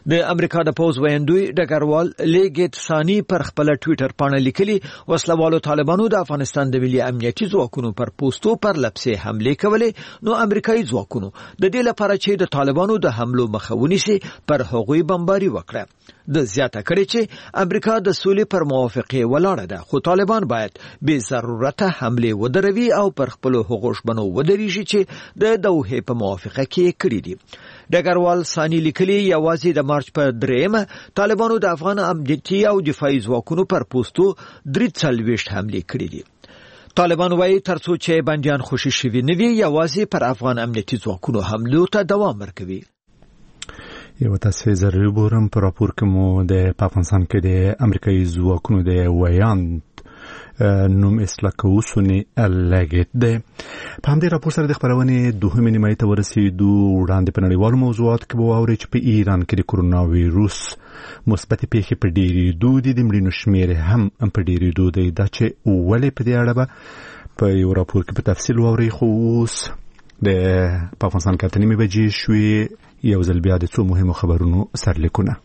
د امریکا د پوز ویندوی ډګروال لیګیت ثانی پر خپل ټوئیټر باندې لیکلي وسلوالو طالبانو د افغانستان د ملي امنیتي ځواکونو پر پوسټو پر لپسې حمله کولې نو امریکایي ځواکونو د دې لپاره چې د طالبانو د حملو مخه ونیسي پر هغوی بمباري وکړه. د زیاته کړي چې امریکا د سولې پر موافقه ولاړه ده خو طالبان باید به ضرورت حمله ودروي او پر خپل حقوق بنو ودرېږي چې د دوه په موافقه کې کړی دي. ډګروال ثانی لیکلي یوازې د مارچ په 3 طالبانو د افغان امنیتي او دفاعي ځواکونو پر پوسټو 43 حمله کړې دي. طالبان وايي ترڅو چې بنديان خوشي شوي نه وي یوازې پر افغان امنیتي ځواکونو حملو ته دوام ورکوي. یو تاسو ضروري بورم پر راپور کوم د افغانستان کې د امریکایي ځواکونو د ویاند نوم اصلاح کوسونی لګیت ده. په همدې راپور سره د خبرونه دوه نیمه ته ورسېدو وړاندې په نړیوالو موضوعات کې به واوري چې په ایران کې د کرونا وایروس مثبت پیښې په ډېری دودي د مړینو شمیر هم په ډېری دودي دا چې ولې په دې اړه به په یو راپور کې په تفصیل واوري. خو اوس د افغانستان کې تنظیمي بجې شوې یو ځل بیا د څو مهمو خبرونو سرلیکونه.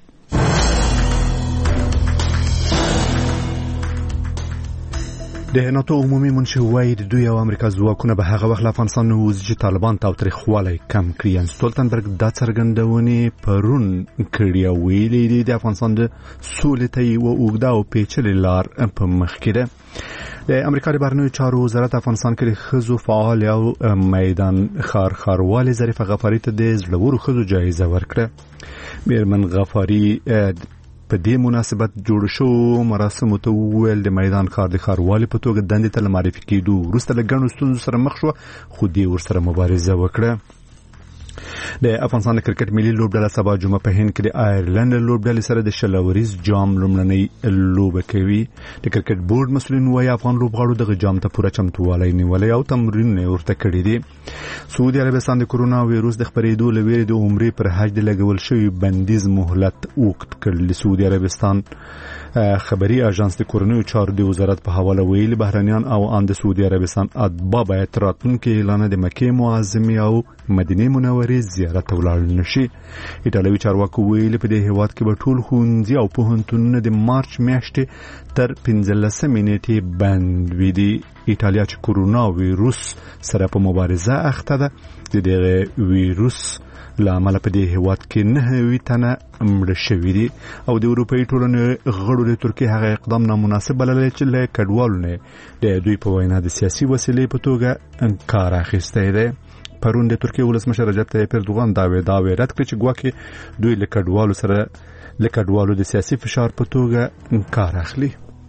د ناتو عمومي منشي وایي د دوی او امریکا ځواکونه به هغه وخت افغانستان نوځي چې طالبان تاوتریخوالی کم کړي. ان ستولتنبرګ دا څرګندونې پرون کړي او ویلي دي د افغانستان د سولې ته یو اوږده او پیچلې لار په مخ کې ده. د امریکا د بهرنیو چارو وزارت افغانستان کې د ښځو فعال او میدان ښاروالې ظریفه غفاري ته د زړورو ښځو جایزه ورکړه. میرمن غفاري په دې مناسبت جوړ شو مراسم ته ویل د میدان ښار د ښاروالۍ په توګه دندې ته معرفي کېدو وروسته له ګڼو ستونزو سره مخ شو خو دې ورسره مبارزه وکړه. د افغانستان کرکټ ملي لوبډله سبا جمعه په هند کې د آیرلند لوبډلې سره د شلوريز جام لومړنۍ لوبه کوي. د کرکټ بورډ مسؤلین وايي افغان لوبغاړو دغه جام ته پوره چمتووالی نیولی او تمرینونه ورته کړي دي. سعودي عربستان د کرونا وایروس د خپرېدو لویرې د عمرې پر حج د لګول شوی بندیز مهلت وقت کړل. سعودي عربستان خبري اژانس د کورونو چارو د وزارت په حواله ویلي بهرنیان او ان د سعودي عربستان اتباع باید راتلونکي اعلان د مکه معظمه او مدینه منورې زیارت ولاړ نشي. ایټالوي چارواکو ویلي په دې هیواد کې به ټول ښوونځي او پوهنتونونه د مارچ میاشتې تر 15 نیټې بند وي. د ایټالیا چې کرونا وایروس سره په مبارزه اخته ده د دغه وایروس لامل په دې هیواد کې 9 تنه مړ شوي دي او د اروپאי ټولنې غړو د ترکیه هغه اقدام نامناسب بللی چې له کډوالو د دوی په وینا د سیاسي وسیلې په توګه کار اخیستی دی. پرون د ترکیه ولسمشر رجب طیب اردوغان دا ویډیو رد کړ چې ګواکې دوی له کډوالو سره له کډوالو د سیاسي فشار په توګه کار اخلي.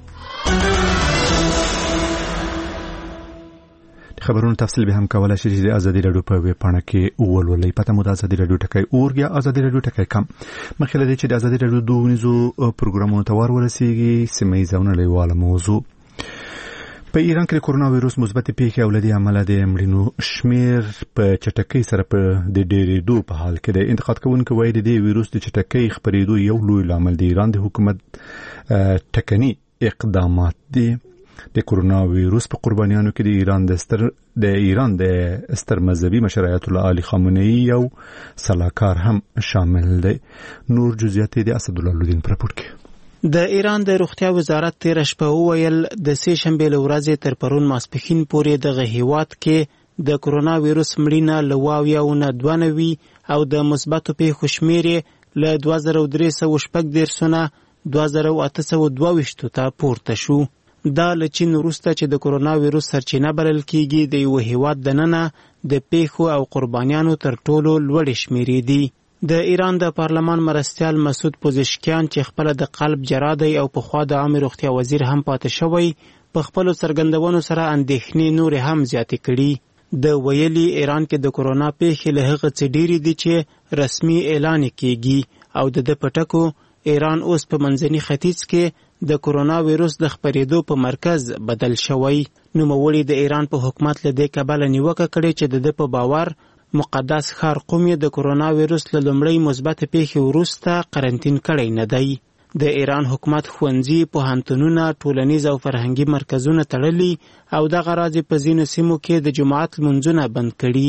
خبرونو تفصیل به هم کولای شي چې د ازادي رادیو په ویب پاڼه کې ولولئ. پته مو د ازادي رادیو ټکی اورګ یا ازادي رادیو ټکی کم. مخکې له دې چې د ازادي رادیو دونیزو پروګرامونو ته ورسیږي سیمه ځونه لیواله موضوع. په ایران کې کرونا وایروس مثبت پیښې او لدی عمله د مړینو شمیر په چټکۍ سره په د ډېرېدو په حال کې د انتقاد کوونکو وایي د وایروس د چټکۍ خپرېدو یو لوی لامل د ایران د حکومت ټکني اقدامات دي. د کرونا وایروس په قربانیانو کې د ایران د ستر مذهبي مشر آیت الله علي خامنه‌ای یو سلاکار هم شامل دی. نور جزئیات د اسدالله الدین پر راپور کې. د ایران د روغتیا وزارت تیر شپه وویل د سه شنبه ورځې تر پرون ماسپښین پورې دغه هیواد کې د کرونا وایروس مړینه لواویاونه 92 او د مثبتو پیښو شمیر له 2314 نه 2822 ته پورته شو. دا له چین وروسته چې د کرونا وایروس سرچینه بلل کیږي د یو هیواد دننه د پیښو او قربانیانو تر ټولو لوړ شمیرې دي. د ایران د پارلمان مرستیال مسعود پوزشکیان چې خپل د قلب جرادی او په خوا د عامه روغتیا وزیر هم پاتې شوی په خپل څرګندونو سره اندېښنې نور هم زیاتې کړي. د ویلي ایران کې د کرونا پیښې له هغه څه ډېرې دي چې رسمي اعلان کیږي او د پټکو ایران اوس په منځني ختیځ کې د کرونا وایروس د خپرېدو په مرکز بدل شوی. نوموړي د ایران په حکومت له دې کبله نیوکه کړې چې د په باور مقدس ښار قم د کرونا وایروس له لومړۍ مثبت پیښې وروسته قرنطین کړی نه دی. د ایران حکومت ښوونځي، پوهنتونونه، ټولنیز او فرهنګي مرکزونه تړلي او دغه راز په ځینو سیمو کې د جماعت لمونځونه بند کړي.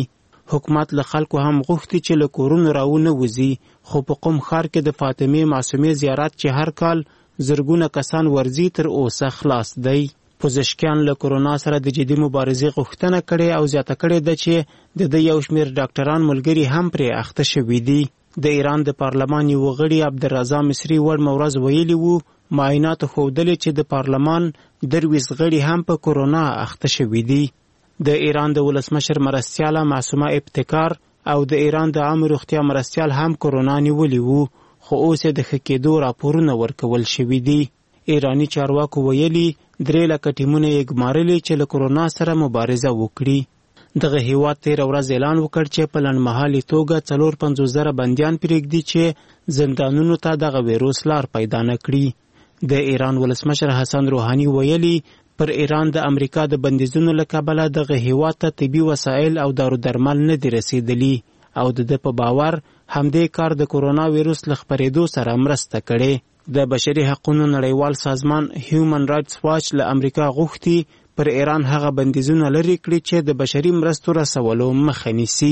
حکومت له خلکو هم غوښتي چې له کورونو راونه وځي، خو په قم ښار کې د فاطمې معصومې زیارت چې هر کال زرګونه کسان ورځي تر اوسه خلاص دی. پزشکیان له کرونا سره د جدي مبارزې غوښتنه کړې او زیاته کړې ده چې د یو شمېر ډاکټران ملګري هم پرې اخته شوي دي. د ایران د پارلمان یو غړي عبدالرضا مصری وړ مورز ویلي وو معاینات ښودلې چې د پارلمان 23 غړي هم په کرونا اخته شوي دي. د ایران د ولسمشر مرستیاله معصومه ابتکار او د ایران د عامه روغتیا مرستیال هم کرونا نیولي وو، خو اوس یې د ښه کېدو راپورونه ورکول شوي دي. ایرانی چارواکو ویلي 3 لکه ټیمونه یې ګمارلي چې له کرونا سره مبارزه وکړي. دغه هیواد تېره ورځ اعلان وکړ چې په لنډمهالې توګه 450,000 بندیان پرېږدي چې زندانونو ته دغه ویروس لار پیدا نه کړي. د ایران ولسمشر حسن روحاني ویلي پر ایران د امریکا د بندیزونو له کبله دغه هیواد ته طبي وسایل او دارو درمل نه دي رسیدلي او د ده په باور همدې کار د کرونا ویروس له خپرېدو سره مرسته کړې. د بشري حقوقو نړیوال سازمان هیومن رایټس واچ له امریکا غوښتي پر ایران هغه بندیزونه لرې کړي چې د بشري مرستو رسولو مخه نیسي.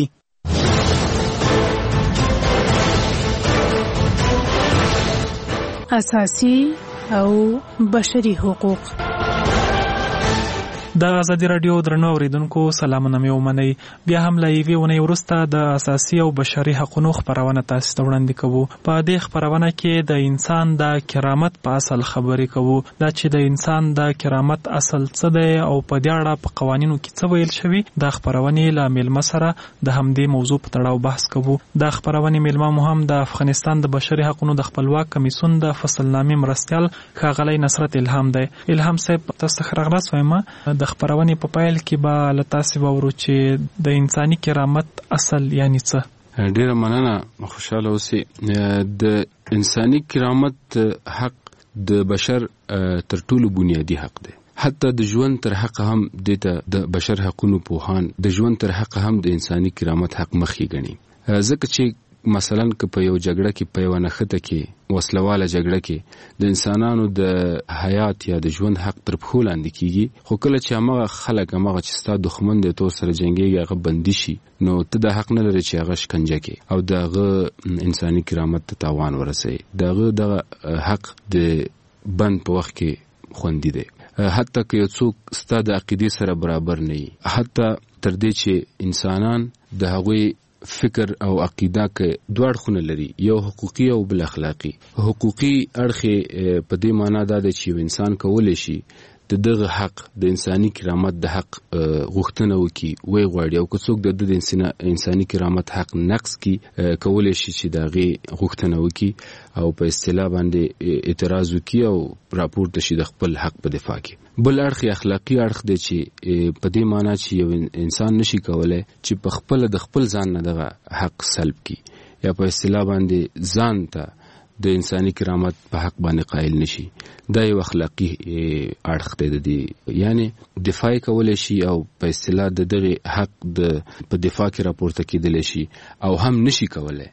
اساسي او بشري حقوق. د ازادي رادیو درنو اوریدونکو سلامونه مې ومنئ. بیا هم له یوې اونۍ وروسته د اساسي او بشري حقوقو خپرونه تاسو ته وړاندې کوو. په دې خپرونه کې د انسان د کرامت په اصل خبرې کوو، دا چې د انسان د کرامت اصل څه دی او په دې اړه په قوانینو کې څه ویل شوي. د خپرونې له میلمه سره د همدې موضوع په تړاو بحث کوو. د خپرونې میلمه مو هم د افغانستان د بشري حقوقو د خپلواک کمیسیون د فصلنامې مرستیال ښاغلی نصرت الهام دی. الهام صاحب، تاسو ته ښه راغلاست وایم. د خپرونې په پیل کې به له تاسو واورو چې د انساني کرامت اصل یعنی څه. ډیره مننه، خوشاله اوسئ. د انساني کرامت حق د بشر تر ټولو بنیادی حق دی. حتی د ژوند تر حق هم د بشر حقوقو پوهان د ژوند تر حق هم د انساني کرامت حق مخې ګڼي. ځکه چې مثلا که په یو جګړه کې په یو نښته کې وسلواله جګړه کې د انسانانو د حیات یا د ژوند حق تر پښو لاندې کیږي، خو کله چې هغه خلک هغه چې ستا دښمن دی تو سره جنګیږي هغه بندي شي، نو ته د حق نه لري چې هغه شکنجه کې او دغه انساني کرامت ته تاوان ورسوي. دغه حق د بند په وخت کې خوندي دی. حتی که یو څوک ستا د عقیدې سره برابر نه وي، حتی تر دې چې انسانان د هغوی فکر او عقیده کې دوه اړخونه لري، یو حقوقي او بل اخلاقي. حقوقي اړخ په دې معنی دا دی چې انسان کولی شي د دغه حق د انساني کرامت د حق غوښتنه وکړي وی غواړي، او که څوک د انساني کرامت حق نقص کړي کولی شي چې د هغې غوښتنه وکړي او په اصطلاح باندې اعتراض وکړي او راپورته شي د خپل حق په دفاع کې. بل اړخ اخلاقي اړخ دی چې په دې معنی چې یو انسان نشي کولی چې په خپل د خپل ځان نه دغه حق سلب کړي یا په اصطلاح باندې ځان ته د انساني کرامت په حق باندې قائل نشي. دا یو اخلاقي اړخ دی. د دې یعنی دفاع کولی شي او په اصطلاح د دغه حق په دفاع کې راپورته کېدلی شي، او هم نشي کولی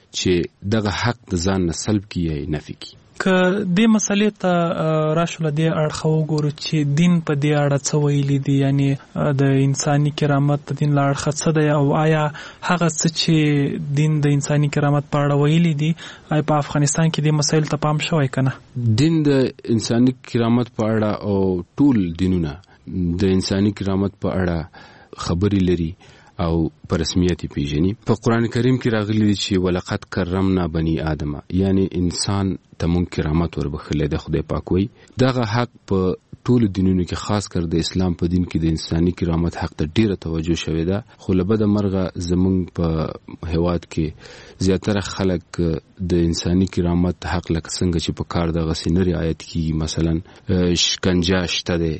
چې دغه حق د ځان نه سلب کړي یا نفي کړي. که دې مسلې ته راشو له دې اړخه وګورو چې دین په دې اړه څه ویلي دي، یعنی د انساني کرامت د دین له اړخه څه دی، او آیا هغه څه چې دین د انساني کرامت په اړه ویلي دي آیا په افغانستان کې دې مسایل ته پام شوی که نه؟ دین د انساني کرامت په اړه او ټول دینونه د انساني کرامت په اړه خبرې لري او په رسمیت پیژني. په قرآن کریم کې راغلي دي چې ولقد کرمنا بني آدم، یعنی انسان ته مونږ کرامت وربخلی دی. خدای پاک وایي دغه حق په ټولو دینونو کې، خاص کر د اسلام په دین کې د انساني کرامت حق ته ډیره توجه شوې ده. خو له بده مرغه زمونږ په هیواد کې زیاتره خلک د انساني کرامت حق لکه څنګه چې په کار دغسې نه رعایت کیږي. مثلا شکنجه شته دی،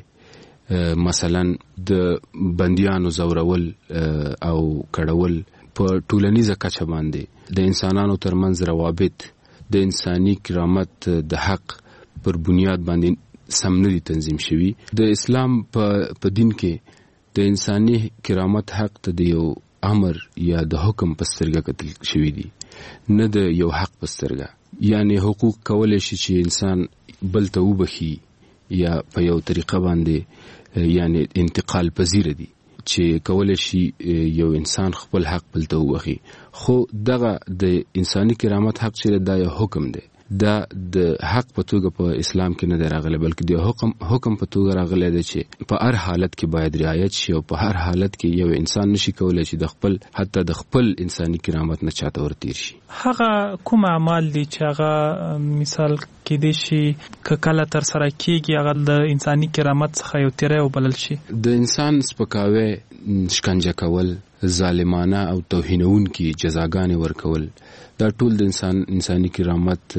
مثلا د بندیانو زورول او کړول په ټولنیزه کچه باندې د انسانانو ترمنځ روابط د انساني کرامت د حق پر بنیاد باندې سم نه دي تنظیم شوي. د اسلام په دین کې د انساني کرامت حق ته د یو امر یا د حکم په سترګه کتل شوي دي، نه د یو حق په سترګه. یعنی حقوق کولی شي چې انسان بل ته وبخي یا په یو طریقه باندې یعنی انتقال پذیر دي، چې کولای شي یو انسان خپل حق بلته وغي، خو دغه د انساني کرامت حق چې دا یو حکم دی، دا د حق په توګه په اسلام کې نه دی راغلی، بلکې د حکم په توګه راغلی دی چې په هر حالت کې باید رعایت شي، او په هر حالت کې یو انسان نشي کولای چې د خپل انساني کرامت نه چاته ورتیر شي. هغه کوم اعمال دي چې هغه مثال کې دي شي کله تر سره کیږي هغه د انساني کرامت څخه یو تیری وبلل شي؟ د انسان سپکاوی، شکنجه کول، ظالمانه او توهینونکي جزاګانې ورکول، دا ټول د انساني کرامت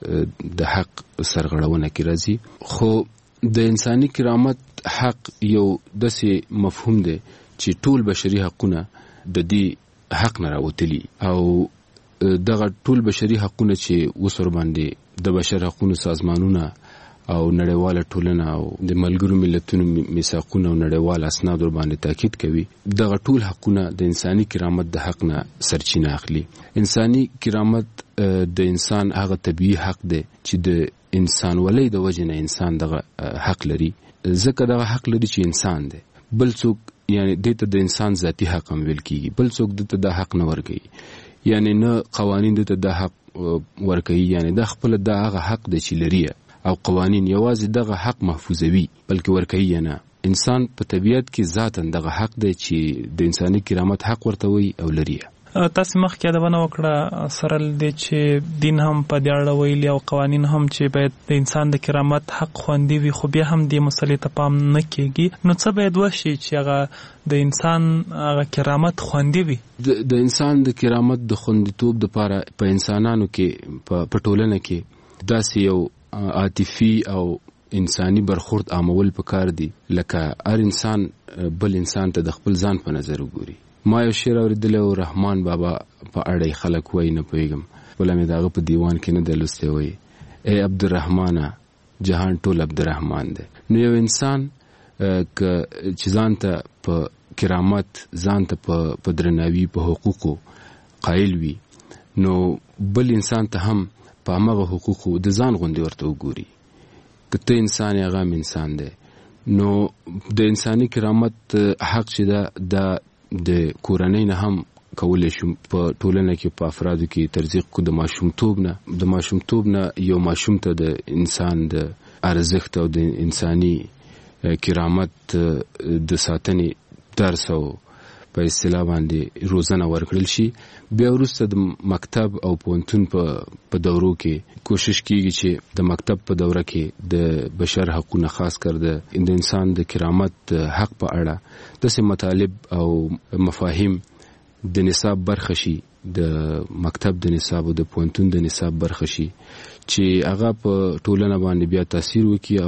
د حق سرغړونه کې راځي. خو د انساني کرامت حق یو داسې مفهوم دی چې ټول بشري حقونه د دې حق نه راوتلي، او دغه ټول بشري حقونه چې اوس ورباندې د بشر حقونو سازمانونه او نړیواله ټولنه او د ملګرو ملتونو میثاقونه او نړیوال اسناد ورباندې تاکید کوي، دغه ټول حقونه د انساني کرامت د حق نه سرچینه اخلي. انساني کرامت د انسان هغه طبیعي حق دی چې د انسان ولې د وجه نه انسان دغه حق لري، ځکه دغه حق لري چې انسان دی، بل څوک یعنی دته د انسان ذاتی حق هم ویل کیږي، بل څوک دته د حق نه ورګي، یعنی نه قوانین دته د حق ورګي، یعنی د خپل د هغه حق دی چې لري، او قوانین یوازې دغه حق محفوظوي بلکې ورکوي نه. انسان په طبیعت کې ذاتاً دغه حق دی چې د انساني کرامت حق ورته وي او لري. تاسو مخکې یادونه وکړه سره د چې دین هم په دې اړه ویلي او قوانین هم چې باید د انسان د کرامت حق خوندي وي، خو بیا هم دې مسلې ته پام نه کیږي. نو څه باید وشي چې هغه د انسان هغه کرامت خوندي وي؟ د انسان د کرامت د خوندیتوب دپاره په انسانانو کې په ټولنه کې داسې یو عاطفي او انساني برخورد عامول پکار دي، لکه هر انسان بل انسان ته د خپل ځان په نظر وګوري. ما یو شعر اوریدلی و، رحمان بابا په اړه خلک وایي، نه پوهېږم بله مې د هغه په دیوان کې نه دی لوستی، وایي ای عبدالرحمانه جهان ټول عبدالرحمان دی. نو یو انسان چې ځان ته په کرامت، ځان ته په درناوي، په حقوقو قایل وي، نو بل انسان ته هم په همغه حقوقو د ځان غوندې ورته وګوري. که ته انسان یې، هغه هم انسان دی. نو د انساني کرامت حق چې دا د کورنۍ نه هم کولی شو په ټولنه کې په افرادو کې ترزیق کو. د ماشومتوب نه یو ماشوم ته د انسان د ارزښت او د انساني کرامت د ساتنې درس او په اصطلاح باندې روزنه ورکړل شي. بیا وروسته د مکتب او پوهنتون په دورو کې کوشش کیږي چې د مکتب په دوره کې د بشر حقوقونه، خاص کر د انسان د کرامت حق په اړه داسې مطالب او مفاهیم د نصاب برخه شي، د مکتب د نصاب او د پوهنتون د نصاب برخه شي، چې هغه په ټولنه باندې بیا تاثیر وکړي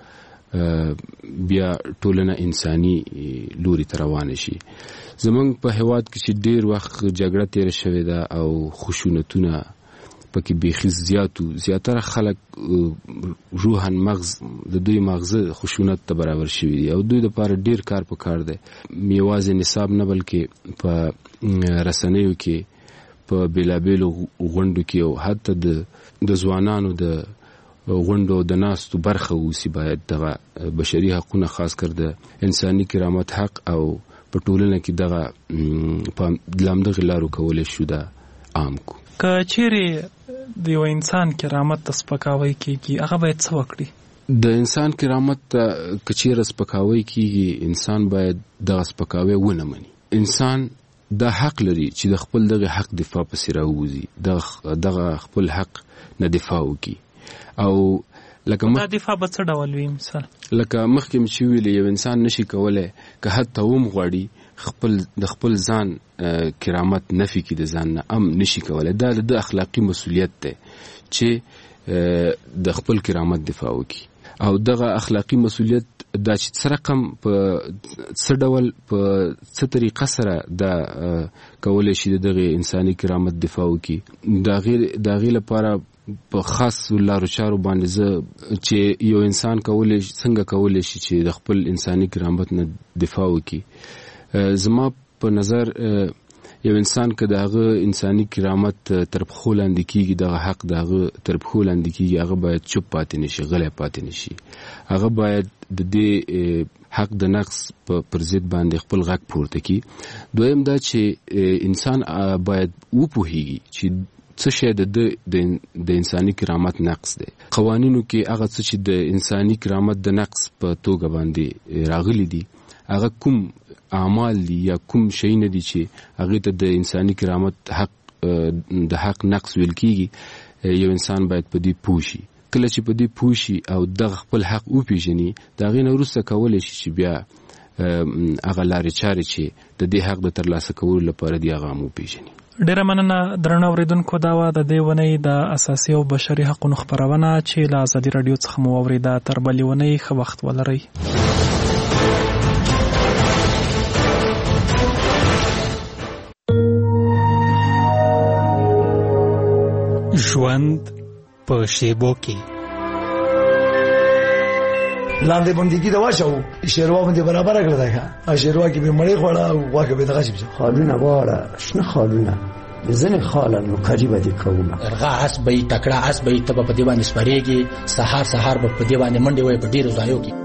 او بیا ټولنه انساني لوري ته روانه شي. زمونږ په هیواد کې چې ډیر وخت جګړه تیر شوې ده او خشونتونه پکې بیخي زیاتره خلک روحاً مغز د دوی مغزه خشونت ته برابر شوي دي، او دوی دپاره ډیر کار پکار دی، یوازې نصاب نه بلکې په رسنیو کې، په بیلابیلو غونډو کې، او حتی د ځوانانو د غونډو د ناستو برخه اوسي. باید دغه بشري حقونه، خاص کر د انساني کرامت حق او په ټولنه کې دغه په لامدغه لارو کولای شو دا عام کو. که چیرې د یو انسان کرامت ته سپکاوی کیږي، هغه باید څه وکړي؟ د انسان کرامت ته که چیرې سپکاوی کیږي، انسان باید دغه سپکاوی ونه مني. انسان دا حق لري چې د خپل دغه حق دفاع پسې راووځي، دغه خپل حق نه دفاع وکړي. او لکه دا دفاع به څه ډول وي؟ مثال لکه مخکې مې چې ویلې، یو انسان نشي کولی که حتی هم غواړي د خپل ځان کرامت نفي کړي، د ځان نه هم نشي کولی. دا د اخلاقي مسؤلیت دی چې د خپل کرامت دفاع وکړي، او دغه اخلاقي مسؤلیت دا چې څه رقم په څه ډول په څه طریقه سره دا کولی شي دغه انساني کرامت دفاع وکړي، د هغې لپاره په خاص لارو چارو باندې زه چې یو انسان څنګه کولی شي چې د خپل انساني کرامت نه دفاع وکړي. زما په نظر یو انسان که د هغه انساني کرامت تر پښو لاندې کیږي، دغه حق د هغه تر پښو لاندې کیږي، هغه باید چوپ پاتې نشي، غلی پاتې نشي. هغه باید د دې حق د نقص پر ضد باندې خپل غږ پورته کړي. دویم دا چې انسان باید وپوهیږي چې څه شی د انساني کرامت نقص دی. قوانینو کې هغه څه چې د انساني کرامت د نقص په توګه باندې راغلي دي هغه کوم اعمال دي یا کوم شی نه دي چې هغه ته د انساني کرامت د حق نقص ویل کیږي. یو انسان باید په دې پوه شي. کله چې په دې پوه شي او دغه خپل حق وپیژني د هغې نه وروسته کولی شي چې بیا هغه لارې چارې چې د دې حق د ترلاسه کولو لپاره دي هغه هم وپیژني. ډیره مننه درنو اوریدونکو. دا وه د دې اونۍ د اساسي او بشري حقونو خپرونه چې له ازادي راډیو څخه مو واورېده. تر بلې اونۍ ښه وخت ولرئ. ژوند په شیبو کې لاندې بندګي دا واچو شیروا باندې برابر کړل دا شیروا کې به مړی خوړه او واکه به دغه شي خالونه واړه شنه خالونه ځنه خاله نو قریبه دي کومه ارغا اس به تکړه اس به تب په دی باندې سپریږي سحر به په دی باندې منډي وای په ډیرو ځایو کې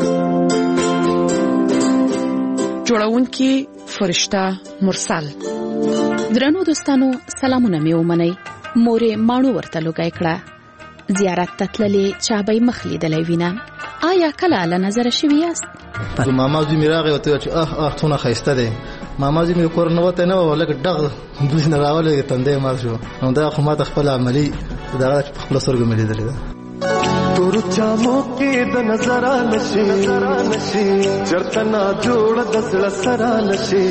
جوړونکي فرشته مرسل. درنو دوستانو سلامونه مې ومنئ. مورې ماڼو ورته لوګای کړه. زیارت ته تللې چا به یې مخ لیدلی وینم. آیا کله له نظره شوي یاست؟ ماما زوی مې راغی ورته وویل چې څونه ښایسته دی. ماما زوی مې کور نه وتی نه وه لکه ډغ دوی نه راغلی تندی مات شو. نو دا خو ما ته خپل عملي دغه په خپله سترګو مې لیدلې ده. تورو جامو کې د نظره نشي چرته نا جوړه د زړه سره نشي.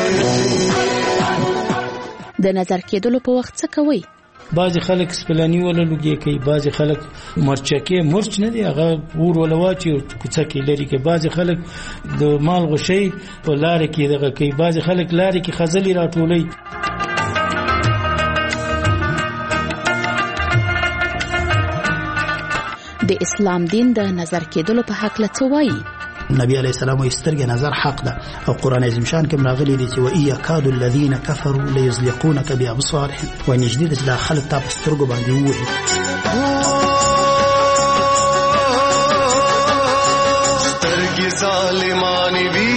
د نظر کېدلو په وخت څه کوئ؟ بعضی خلک سپلانی ولا لوګي کوي، بعضی خلک مرچکه مرچ نه دی هغه ور ولا واچي او کوڅه کې لري کې، بعضی خلک د مال غشي په لار کې دغه کوي، بعضی خلک لار کې خزلي راټولي. د اسلام دین د نظر کېدلو په حق له څه وایي؟ نبی علیہ السلام استرګ نظر حق ده او قران عظیم شان کې راغلي دي چې وَإِيَّ كَادُ الَّذِينَ كَفَرُوا لَيُزْلِقُونَكَ بِأَبْصَارِهِمْ وَنجدي د خلک تاسو سترګو باندې وایي. سترګې ظالمانی وی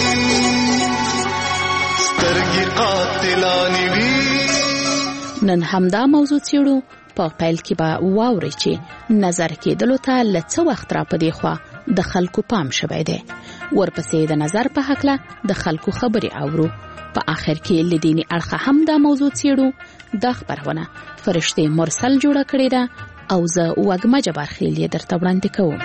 سترګې قاتلانی وی. نن همدا موضوع څېړو. په پیل کې به واورئ چې نظر کېدلو ته له څه وخت را پدې خوا د خلکو پام شوی دی. ورپسې د نظر په هکله د خلکو خبرې اورو. په آخر کې له دیني اړخه هم دا موضوع څېړو. دا خپرونه فرشته مرسل جوړه کړې ده او زه وږمه جبار خیل یې درته وړاندې کوم.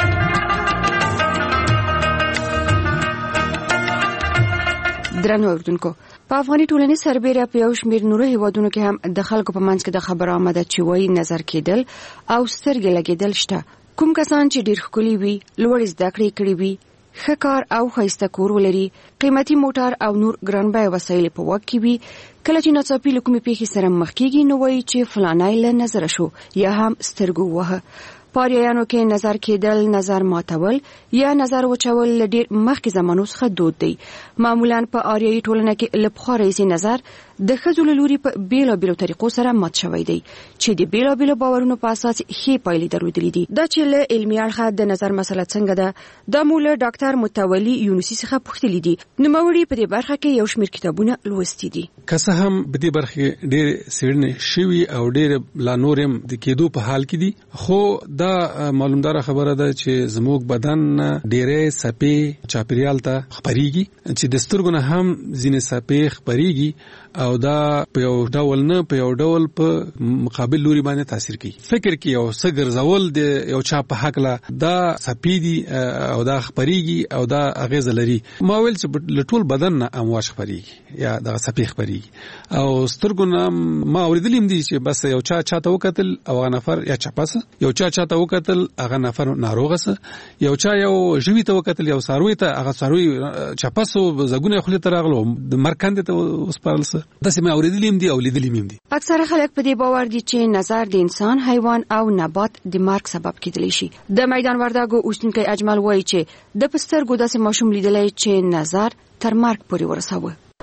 درنو اوریدونکو، په افغاني ټولنې سربېره په یو شمېر نورو هیوادونو کې هم د خلکو په منځ کې د خبرو آمده چې وایي نظر کېدل او سترګې لګېدل شته. کوم کسان چې ډېر ښکلي وي، لوړې زده کړې کړې وي، ښه کار او ښایسته کور ولري، قیمتي موټر او نور ګران بیه وسایل په واک کې وي، کله چې ناڅاپي له کومې پیښې سره مخ کېږي نو وایي چې فلانی له نظره شو یا هم سترګو وهه. په آریایانو کې نظر کېدل، نظر ماتول یا نظر وچول له ډېر مخکې زمانو څخه دود دی. معمولا په آریایي ټولنه کې له پخوا راهیسې نظر د ښځو له لوري په بېلابېلو طریقو سره مات شوی دی چې د بېلابېلو باورونو په اساس ښې پایلې درلودلې دي. دا چې له علمي اړخه د نظر مسله څنګه ده، دا مو له ډاکټر متولي یونسي څخه پوښتلي دي. نوموړي په دې برخه کې یو شمېر کتابونه لوستي دي. که څه هم په دې برخه کې ډېر څېړنې شوي او ډېر لا نور هم د کېدو په حال کې دي، خو دا معلومدار خبره ده چې زموږ بدن ډېرې سپې چاپیریال ته خپريږي چې د سترګو نه هم ځینې سپې خپريږي او دا په یو ډول نه په یو ډول په مقابل لوري باندې تاثیر کوي. فکر کې یو څه ګرځول د یو چا په حق لا دا سپې دي او دا خپريږي او دا اغیز لري. ما ویل چې لټول بدن نه امواج خپريږي یا دا سپې خپريږي او سترګو نه ما اوریدلیم دي چې بس یو چا چاته وکتل او نفر یا چپاسه یو چا چاته وکتل هغه نفر ناروغه سه یو چا یو ژوي ته وکتل یو ساروي ته هغه ساروي چپاسو زګونه خپل ترغلو د مرکند ته وسپارلسه. دا سمه اوریدلیم دي او لیدلیم دي. اکثره خلک په دې باور دي چې نظر د انسان، حیوان او نبات د مرګ سبب کېدلی شي. د میدان وردګو اوسنکی اجمل وایي چې د پسترګو داسې ماشوم لیدلی چې نظر تر مرګ پورې ورساوه.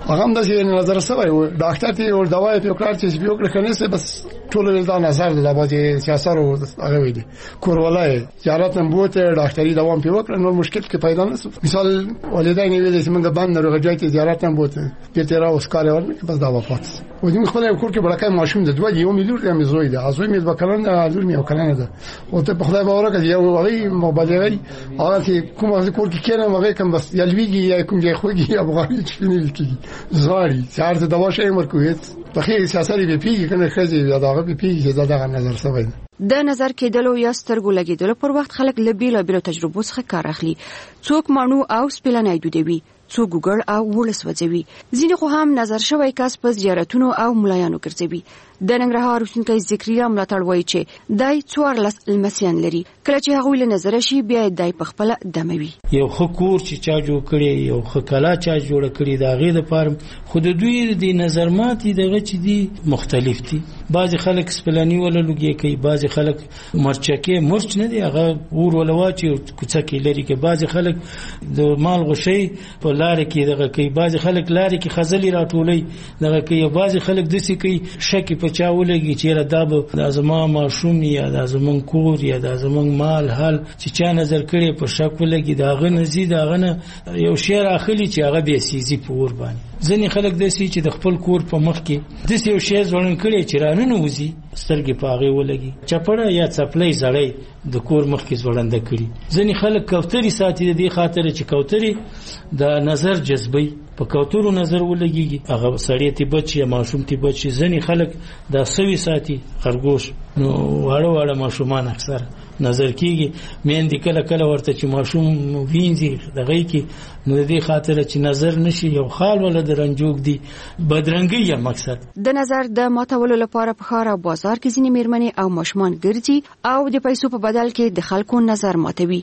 هغه هم د نظر سره و ډاکټر ته ور دوايي په کار چې په وکړه کنه سه بس ټول دا نظر لا باندې سیاست او هغه ویلي کور ولای زیارت هم بوته ډاکټري دوام په وکړه نو مشکل کې پیدا نه مثال والدین ویلي چې موږ باندې روغجای ته زیارت هم بوته په تیرا اوس کار ورنه بس دا وفات و دې خپل کور کې بلکې ماشوم د 2 یوم لور هم زوی ده ازوی مې وکړنه لور مې وکړنه ده او ته په خدای باور کوي یو هغه مبادره هغه چې کوم کور کې کېنه هغه کوم بس یلویږي یا کوم ځای خوږي افغاني چې نه کیږي زاري چارت دوا شي مرکویت په خیر سیاسي به پیږي کنه خځې یا داغه به پیږي چې دا نظر سوي د نظر کېدلو یا سترګو لګیدلو پر وخت خلک لبیل بیل تجربو څخه کار اخلي څوک مانو او سپلنای دوی څوک ګوګل او ولس وځوي ځینې خو هم نظر شوی کس په زیارتونو او ملایانو ګرځوي د ننګرهار اوسیدونکی ذکریا ملاتړ وایي چې دای 14 لمسیان لري کله چې هغه له نظر شي بیا دای په خپل دموي یو خکور چې چا جوړ کړي یو خکلا چا جوړ کړي دا غي د پاره خود دوی د نظرماتي دغه چې دي مختلف دي بعض خلک سپلانی ولا لګي کوي بعض خلک مرچکه مرچ نه دي هغه ور ولا واچي کوڅه کې لري کې بعض خلک د مال غشي په لار کې دغه کوي بعض خلک لار کې خزلي راټولي دغه کوي بعض خلک دسي کوي شکی په چا ولګي چې را داب د ازما ماشوم یا د ازمن کور یا د ازمن مال حال چې چا نظر کړي په شک ولګي داغه نزيد داغه نه یو شعر اخلي چې هغه به سيزي په ور باندې ځنې خلک دسي چې د خپل کور په مخ کې دسي یو شعر ځوړن کړي چې رانه نوځي سترګې پاغه ولګي چپړه یا چپلې زړې د کور مخ کې ځوړنده کړي ځنې خلک کوتري ساتي د دې خاطر چې کوتري د نظر جذبي په کوترو نظر ولګيږي هغه سړی ته بچي یا ماشوم ته بچي ځنې خلک د سوي ساتي خرګوش نو واړه ماشومان اکثر نظر کیږي مېندې کله کله ورته چې ماشوم وینځي دغه کې نو دې خاطر چې نظر نشي یو خال ولا درنجوک دي بدرنګي یا مقصد د نظر د ماتولو لپاره په ښار او بازار کې ځینې میرمنې او ماشومان ګرځي او د پیسو په بدل کې د خلکو نظر ماتوي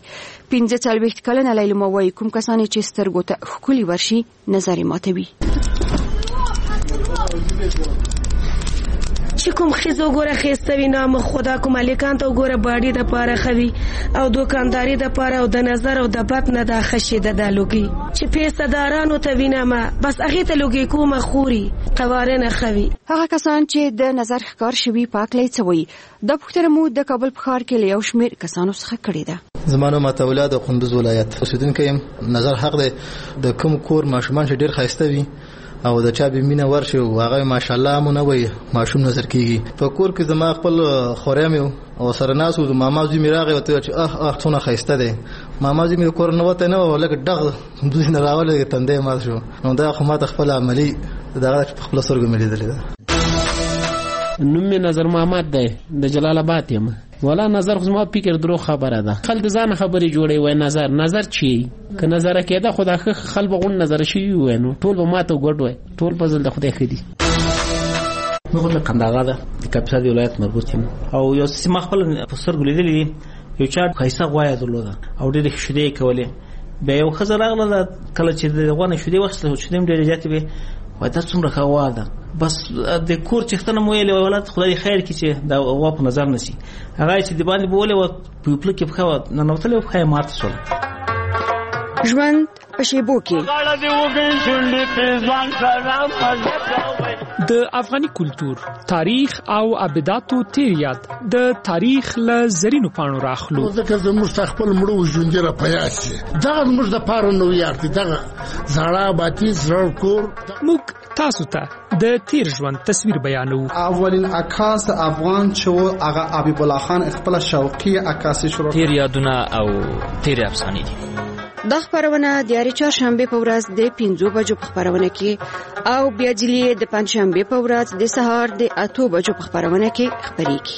45 کلنه لیلما وایي کوم کسان چې سترګو ته ښکلي ورشي نظر ماتوي چې کوم خزو ګوره خېستوي نام خدا کوم الیکان ته ګوره باډي د پاره خوي او دکانداري د پاره او د نظر او د بد نه د خشيده د لوګي چې پیسدارانو ته وینم بس هغه ته لوګي کومه خوري قوارنه خوي هغه کسان چې د نظر ښکار شوی پاکلې څوي د پښترمو د کابل په ښار کې له یو شمیر کسانو څخه کړی ده زمانو ماته ولادت قندوز ولایت اوسیدونکو يم نظر حق دی د کوم کور ماشومان چې ډیر خاسته وي او د چا به مینه ورشي او هغه ماشاءالله مونږ وي ماشوم نظر کیږي په کور کې زما خپل خورم او سره ناسو د ماما زوی میراغه وته چې څونه خاسته دی ماما زوی مې کور نه وته نه ولکه دغه دوی نه راولې تندې مات شو نو دا خو ماته خپل عملی دا خپل سرګ ملي دي نوم می نظر محمد دی د جلال آباد یم ولا نظر خو ما فکر درو خبره ده خلک ځان خبري جوړي وای نظر چی که نظر کېده خدا خلک غون نظر شي وای نو ټول به ماته ګډ وای ټول په ځل د خدای خدي موږ له قندهار د کاپیټل ولایت مربوط یم او یو سیمه خپل پسر ګلیدلې یو چا خیسه غوايه درلوده او ډېر شیدې کولې به یو خزر راغله کله چې د غوانه شیدې وخت شیدې ډېر زیاتې به وای دا څومره خوا ده بس د کور چختنه مویل ولادت خدای خیر کی چې دا واپ نظر نشي هغه چې دی باندې بوله و په پلک کې خو نه نوتله خو مارت شول ژوند په شیبو کې د افغاني کلچر تاریخ او ابداتو تیریات د تاریخ له زرینو پاڼو راخلو ځکه زموږ خپل مړو ژوند را پیاسي دا موږ د پاره نو یارتي دا زړه باتی زړه کور موږ تاسو ته د تیر ژوند تصویر بیانو اولین عکاس افغان چې هغه حبیب الله خان خپل شوقي عکاسي شروع تیر یادونه او تیر افسانې دي د خبرونه د چهارشنبه په ورځ د 5 بجو په خبرونه کې او بیا جلی د پنځشنبه په ورځ د سهار د 8 بجو په خبرونه کې خبرېږي.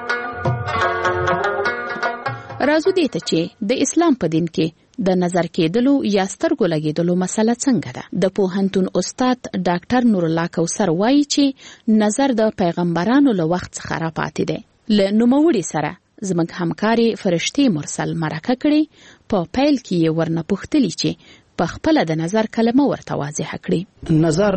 راځو دې ته چې د اسلام په دین کې د نظر کېدلو یا سترګو لګېدلو مسله څنګه ده. د پوهنتون استاد ډاکټر نور الله کوثر وایي چې نظر د پیغمبرانو له وخت څخه را پاتې دی. له نوموړي سره زموږ همکاري فرشتي مرسل مرکه کړي په پیل کې ورنه پوښتلي چې په خپل د نظر کلمه ورته واضح کړي. نظر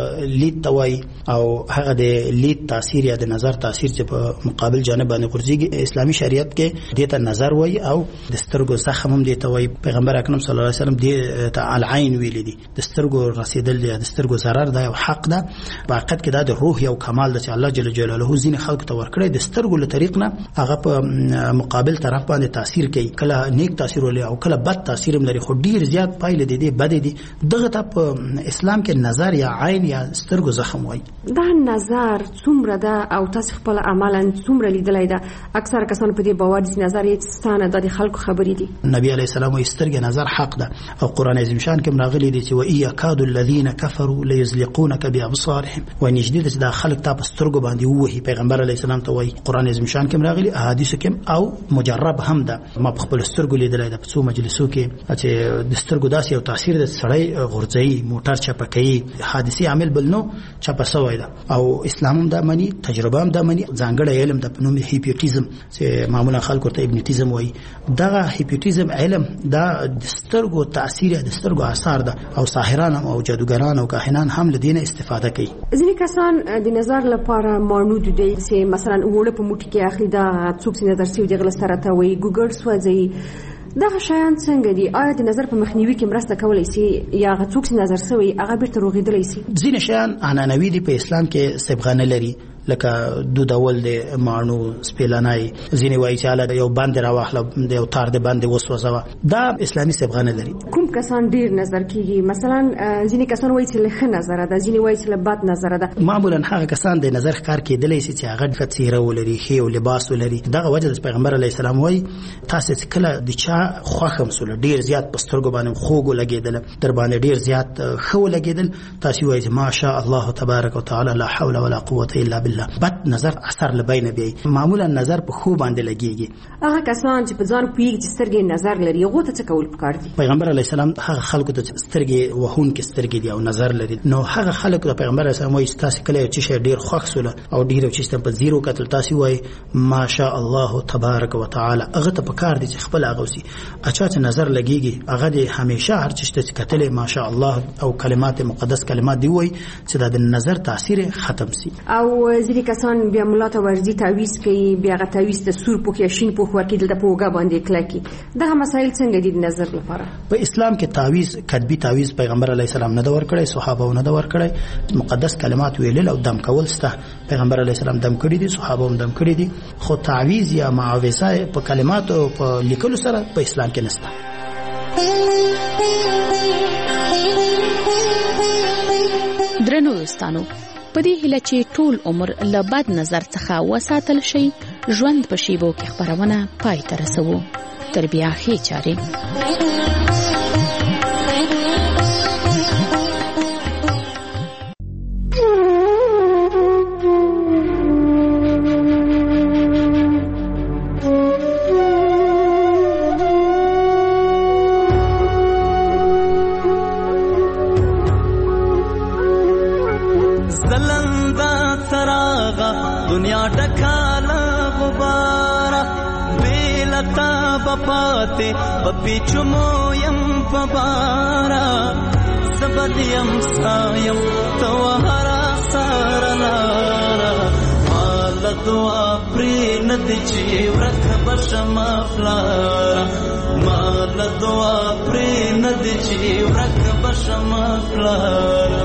لید توای او هغه د لید تاثیر یا د نظر تاثیر چې په مقابل جانب باندې ورځي اسلامي شریعت کې دته نظر وای او د سترګو زخم هم دته وای. پیغمبر اکرم صلی الله علیه وسلم د العين ویل دي د سترګو رسیدل د سترګو ضرر دا یو حق ده. په حقیقت کې دا د روح یو کمال ده چې الله جل جلاله ځین خلق ته ورکړي د سترګو له طریق نه هغه په مقابل طرف باندې تاثیر کوي. کله نیک تاثیر ولري او کله بد تاثیر هم لري خو ډیر زیات پایله دي بد دي. دغه ته په اسلام کې نظر یا عین یا سترګو زخم وای. دا نظر څومره ده او تاسو خپل عملاً څومره لیدلای ده؟ اکثر کسان په دې باور دي نظر یې ستانه د خلکو خبرې دي. نبی علیه السلام وایي سترګې نظر حق ده او قران عظیم شان کې راغلي دي چې وَإِيَكَادُ الَّذِينَ كَفَرُوا لَيُزْلِقُونَكَ بِأَبْصَارِهِمْ وَنِجْدِدَ چې دا خلک ته په سترګو باندې وایي. پیغمبر علیه السلام ته وایي قران عظیم شان کې راغلي احادیث کې او مجرب هم ده. ما په خپل سترګو لیدلای ده په څو مجلسو کې چې د سترګو داسې یو تاثیر د سړی غورځي موټر چپکي حادثه عامل بلنو چپه سوی ده او اسلام دا مني تجربه هم دا مني. ځانګړی علم د پنوم هیپنوټیزم چې معمولا خلکو ته هیپنوټیزم وایي. دا هیپنوټیزم علم دا د سترګو تاثیر د سترګو اثر ده او ساحران او جادوګران او کاهنان هم لدینه استفاده کوي. ځینې کسان د نظر لپاره مانود دي چې مثلا وړه په موټي کې اخلي دا څوک چې نظر سي د غل سره ته وي ګوګل سوځي. دغه شیان څنګه دي؟ آیا د نظر په مخنیوي کې مرسته کولای شي یا هغه څوک چې نظر سوی هغه بیرته روغېدلی شي؟ ځینې شیان عنعنوي دي په اسلام کې صبغه نه لري لکه دودول د مانو سپیلانای. ځینې وایي چې اله یو باندې راواخله د یو تار د باندې وسوځوه. دا اسلامي صبغه نه لري. کوم کسان ډیر نظر کیږي؟ مثلا ځینې کسان وایي چې له ښه نظر ده، ځینې وایي چې له بد نظر ده. معمولا هغه کسان د نظر ښکار کېدلی شي چې هغه ښه څیره ولري ښه او لباس ولري. دغه وجه د پیغمبر علیه السلام وایي تاسو چې کله د چا خوښ مسول ډیر زیات په سترګو باندې خوږ لګېدل در باندې ډیر زیات ښه لګېدل تاسو وایي ماشاء الله تبارک وتعالى لا حول ولا قوه الا بالله. بد نظر اثر لبین بی معمولا نظر په خو باندې لګیږي. هغه کسان چې په ځان پوهیږي چې سترګې نظر لري هغه ته څه کول پکار دي؟ پیغمبر علیه السلام هغه خلکو ته سترګې وهون کې سترګې دی او نظر لري نو هغه خلکو ته پیغمبر علیه السلام وایي تاسو کله چې ډیر خوښ سول او ډیر چې په زیرو کتل تاسو وایي ماشاء الله تبارک وتعالى. هغه ته پکار دي چې خپل هغه وسی اچھا چې نظر لګیږي هغه د همیشه هر چې کتل ماشاء الله او کلمات مقدس کلمات دی وایي چې د نظر تاثیر ختم سي. او ځینې کسان بیا مولا ته ورځي تعویز کوي بیا هغه تعویز ته سور پوښ یا شین پوښ ورکړي د پوګه باندې کلکی. دغه مسایل څنګه دي د نظر لپاره؟ په اسلام کې تعویز کتبی تعویز پیغمبر علیه السلام نه دور کړی صحابه نه دور کړی. مقدس کلمات ویل او دم کول سته پیغمبر علیه السلام دم کړی دي صحابه هم دم کړی دي خو تعویز یا معاوضه په کلمات او په لیکلو سره په اسلام کې نشته. درنو دوستانو په دې هیله چې ټول عمر له بد نظر څخه وساتل شي ژوند په شیبو کې خبرونه پای ته رسوو. تر بیا ښې چارې. دنیا ډکاله غباره بیلتا بپاته بپیچمو یم پبارا زبدیم سایم توهرا سارلارا مال دعا پرین دچی ورک بشما فلارا مال دعا پرین دچی ورک بشما فلارا.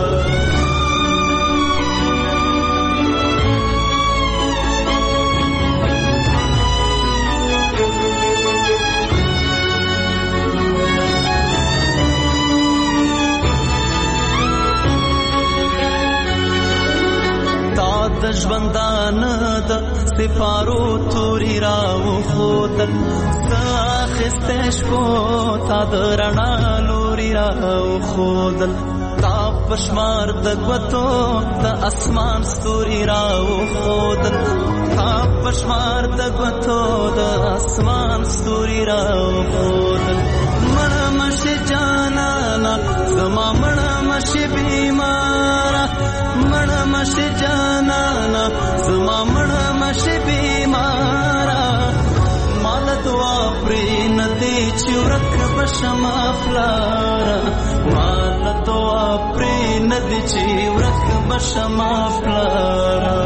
د ژوندان د سفارو توري راو خودل ساخسته شپو تا د رڼا لوري راو خودل تا پشمار د غوتو د اسمان ستوري راو خودل تا پشمار د غوتو د اسمان ستوري راو خودل مړ مشه جانانا زما مړ مشه بیمارا مړ مشه جانانا زما مړ مشه بیمارا مال دعا پرې ندی چې ورک بشما فلارا مال دعا پری ندی چی ورک بشما فلارا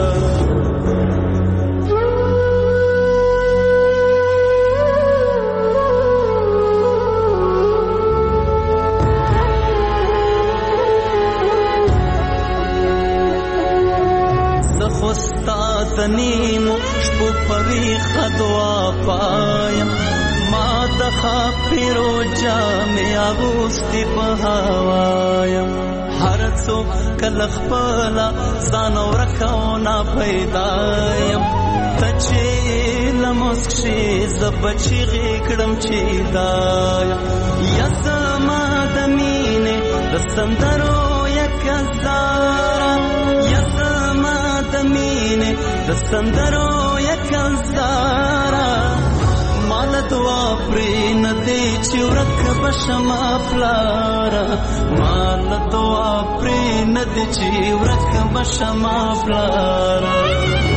تنیمو شپو پوی خدوا پایم ما دخا پیرو جامی آغوستی پهاوایم هر څو کله خپله ځان ورکونا پیدایم ته چې لمسک شي زه به چیغې کړم چې دایم یا زما د مینې د سندرو یک هزاره یا زما د مینې د سندرو یک هزاره مال دعا پرې نه دی چې ورک بشما فلاره مال دعا پرې نه دی چې ورک بشما فلاره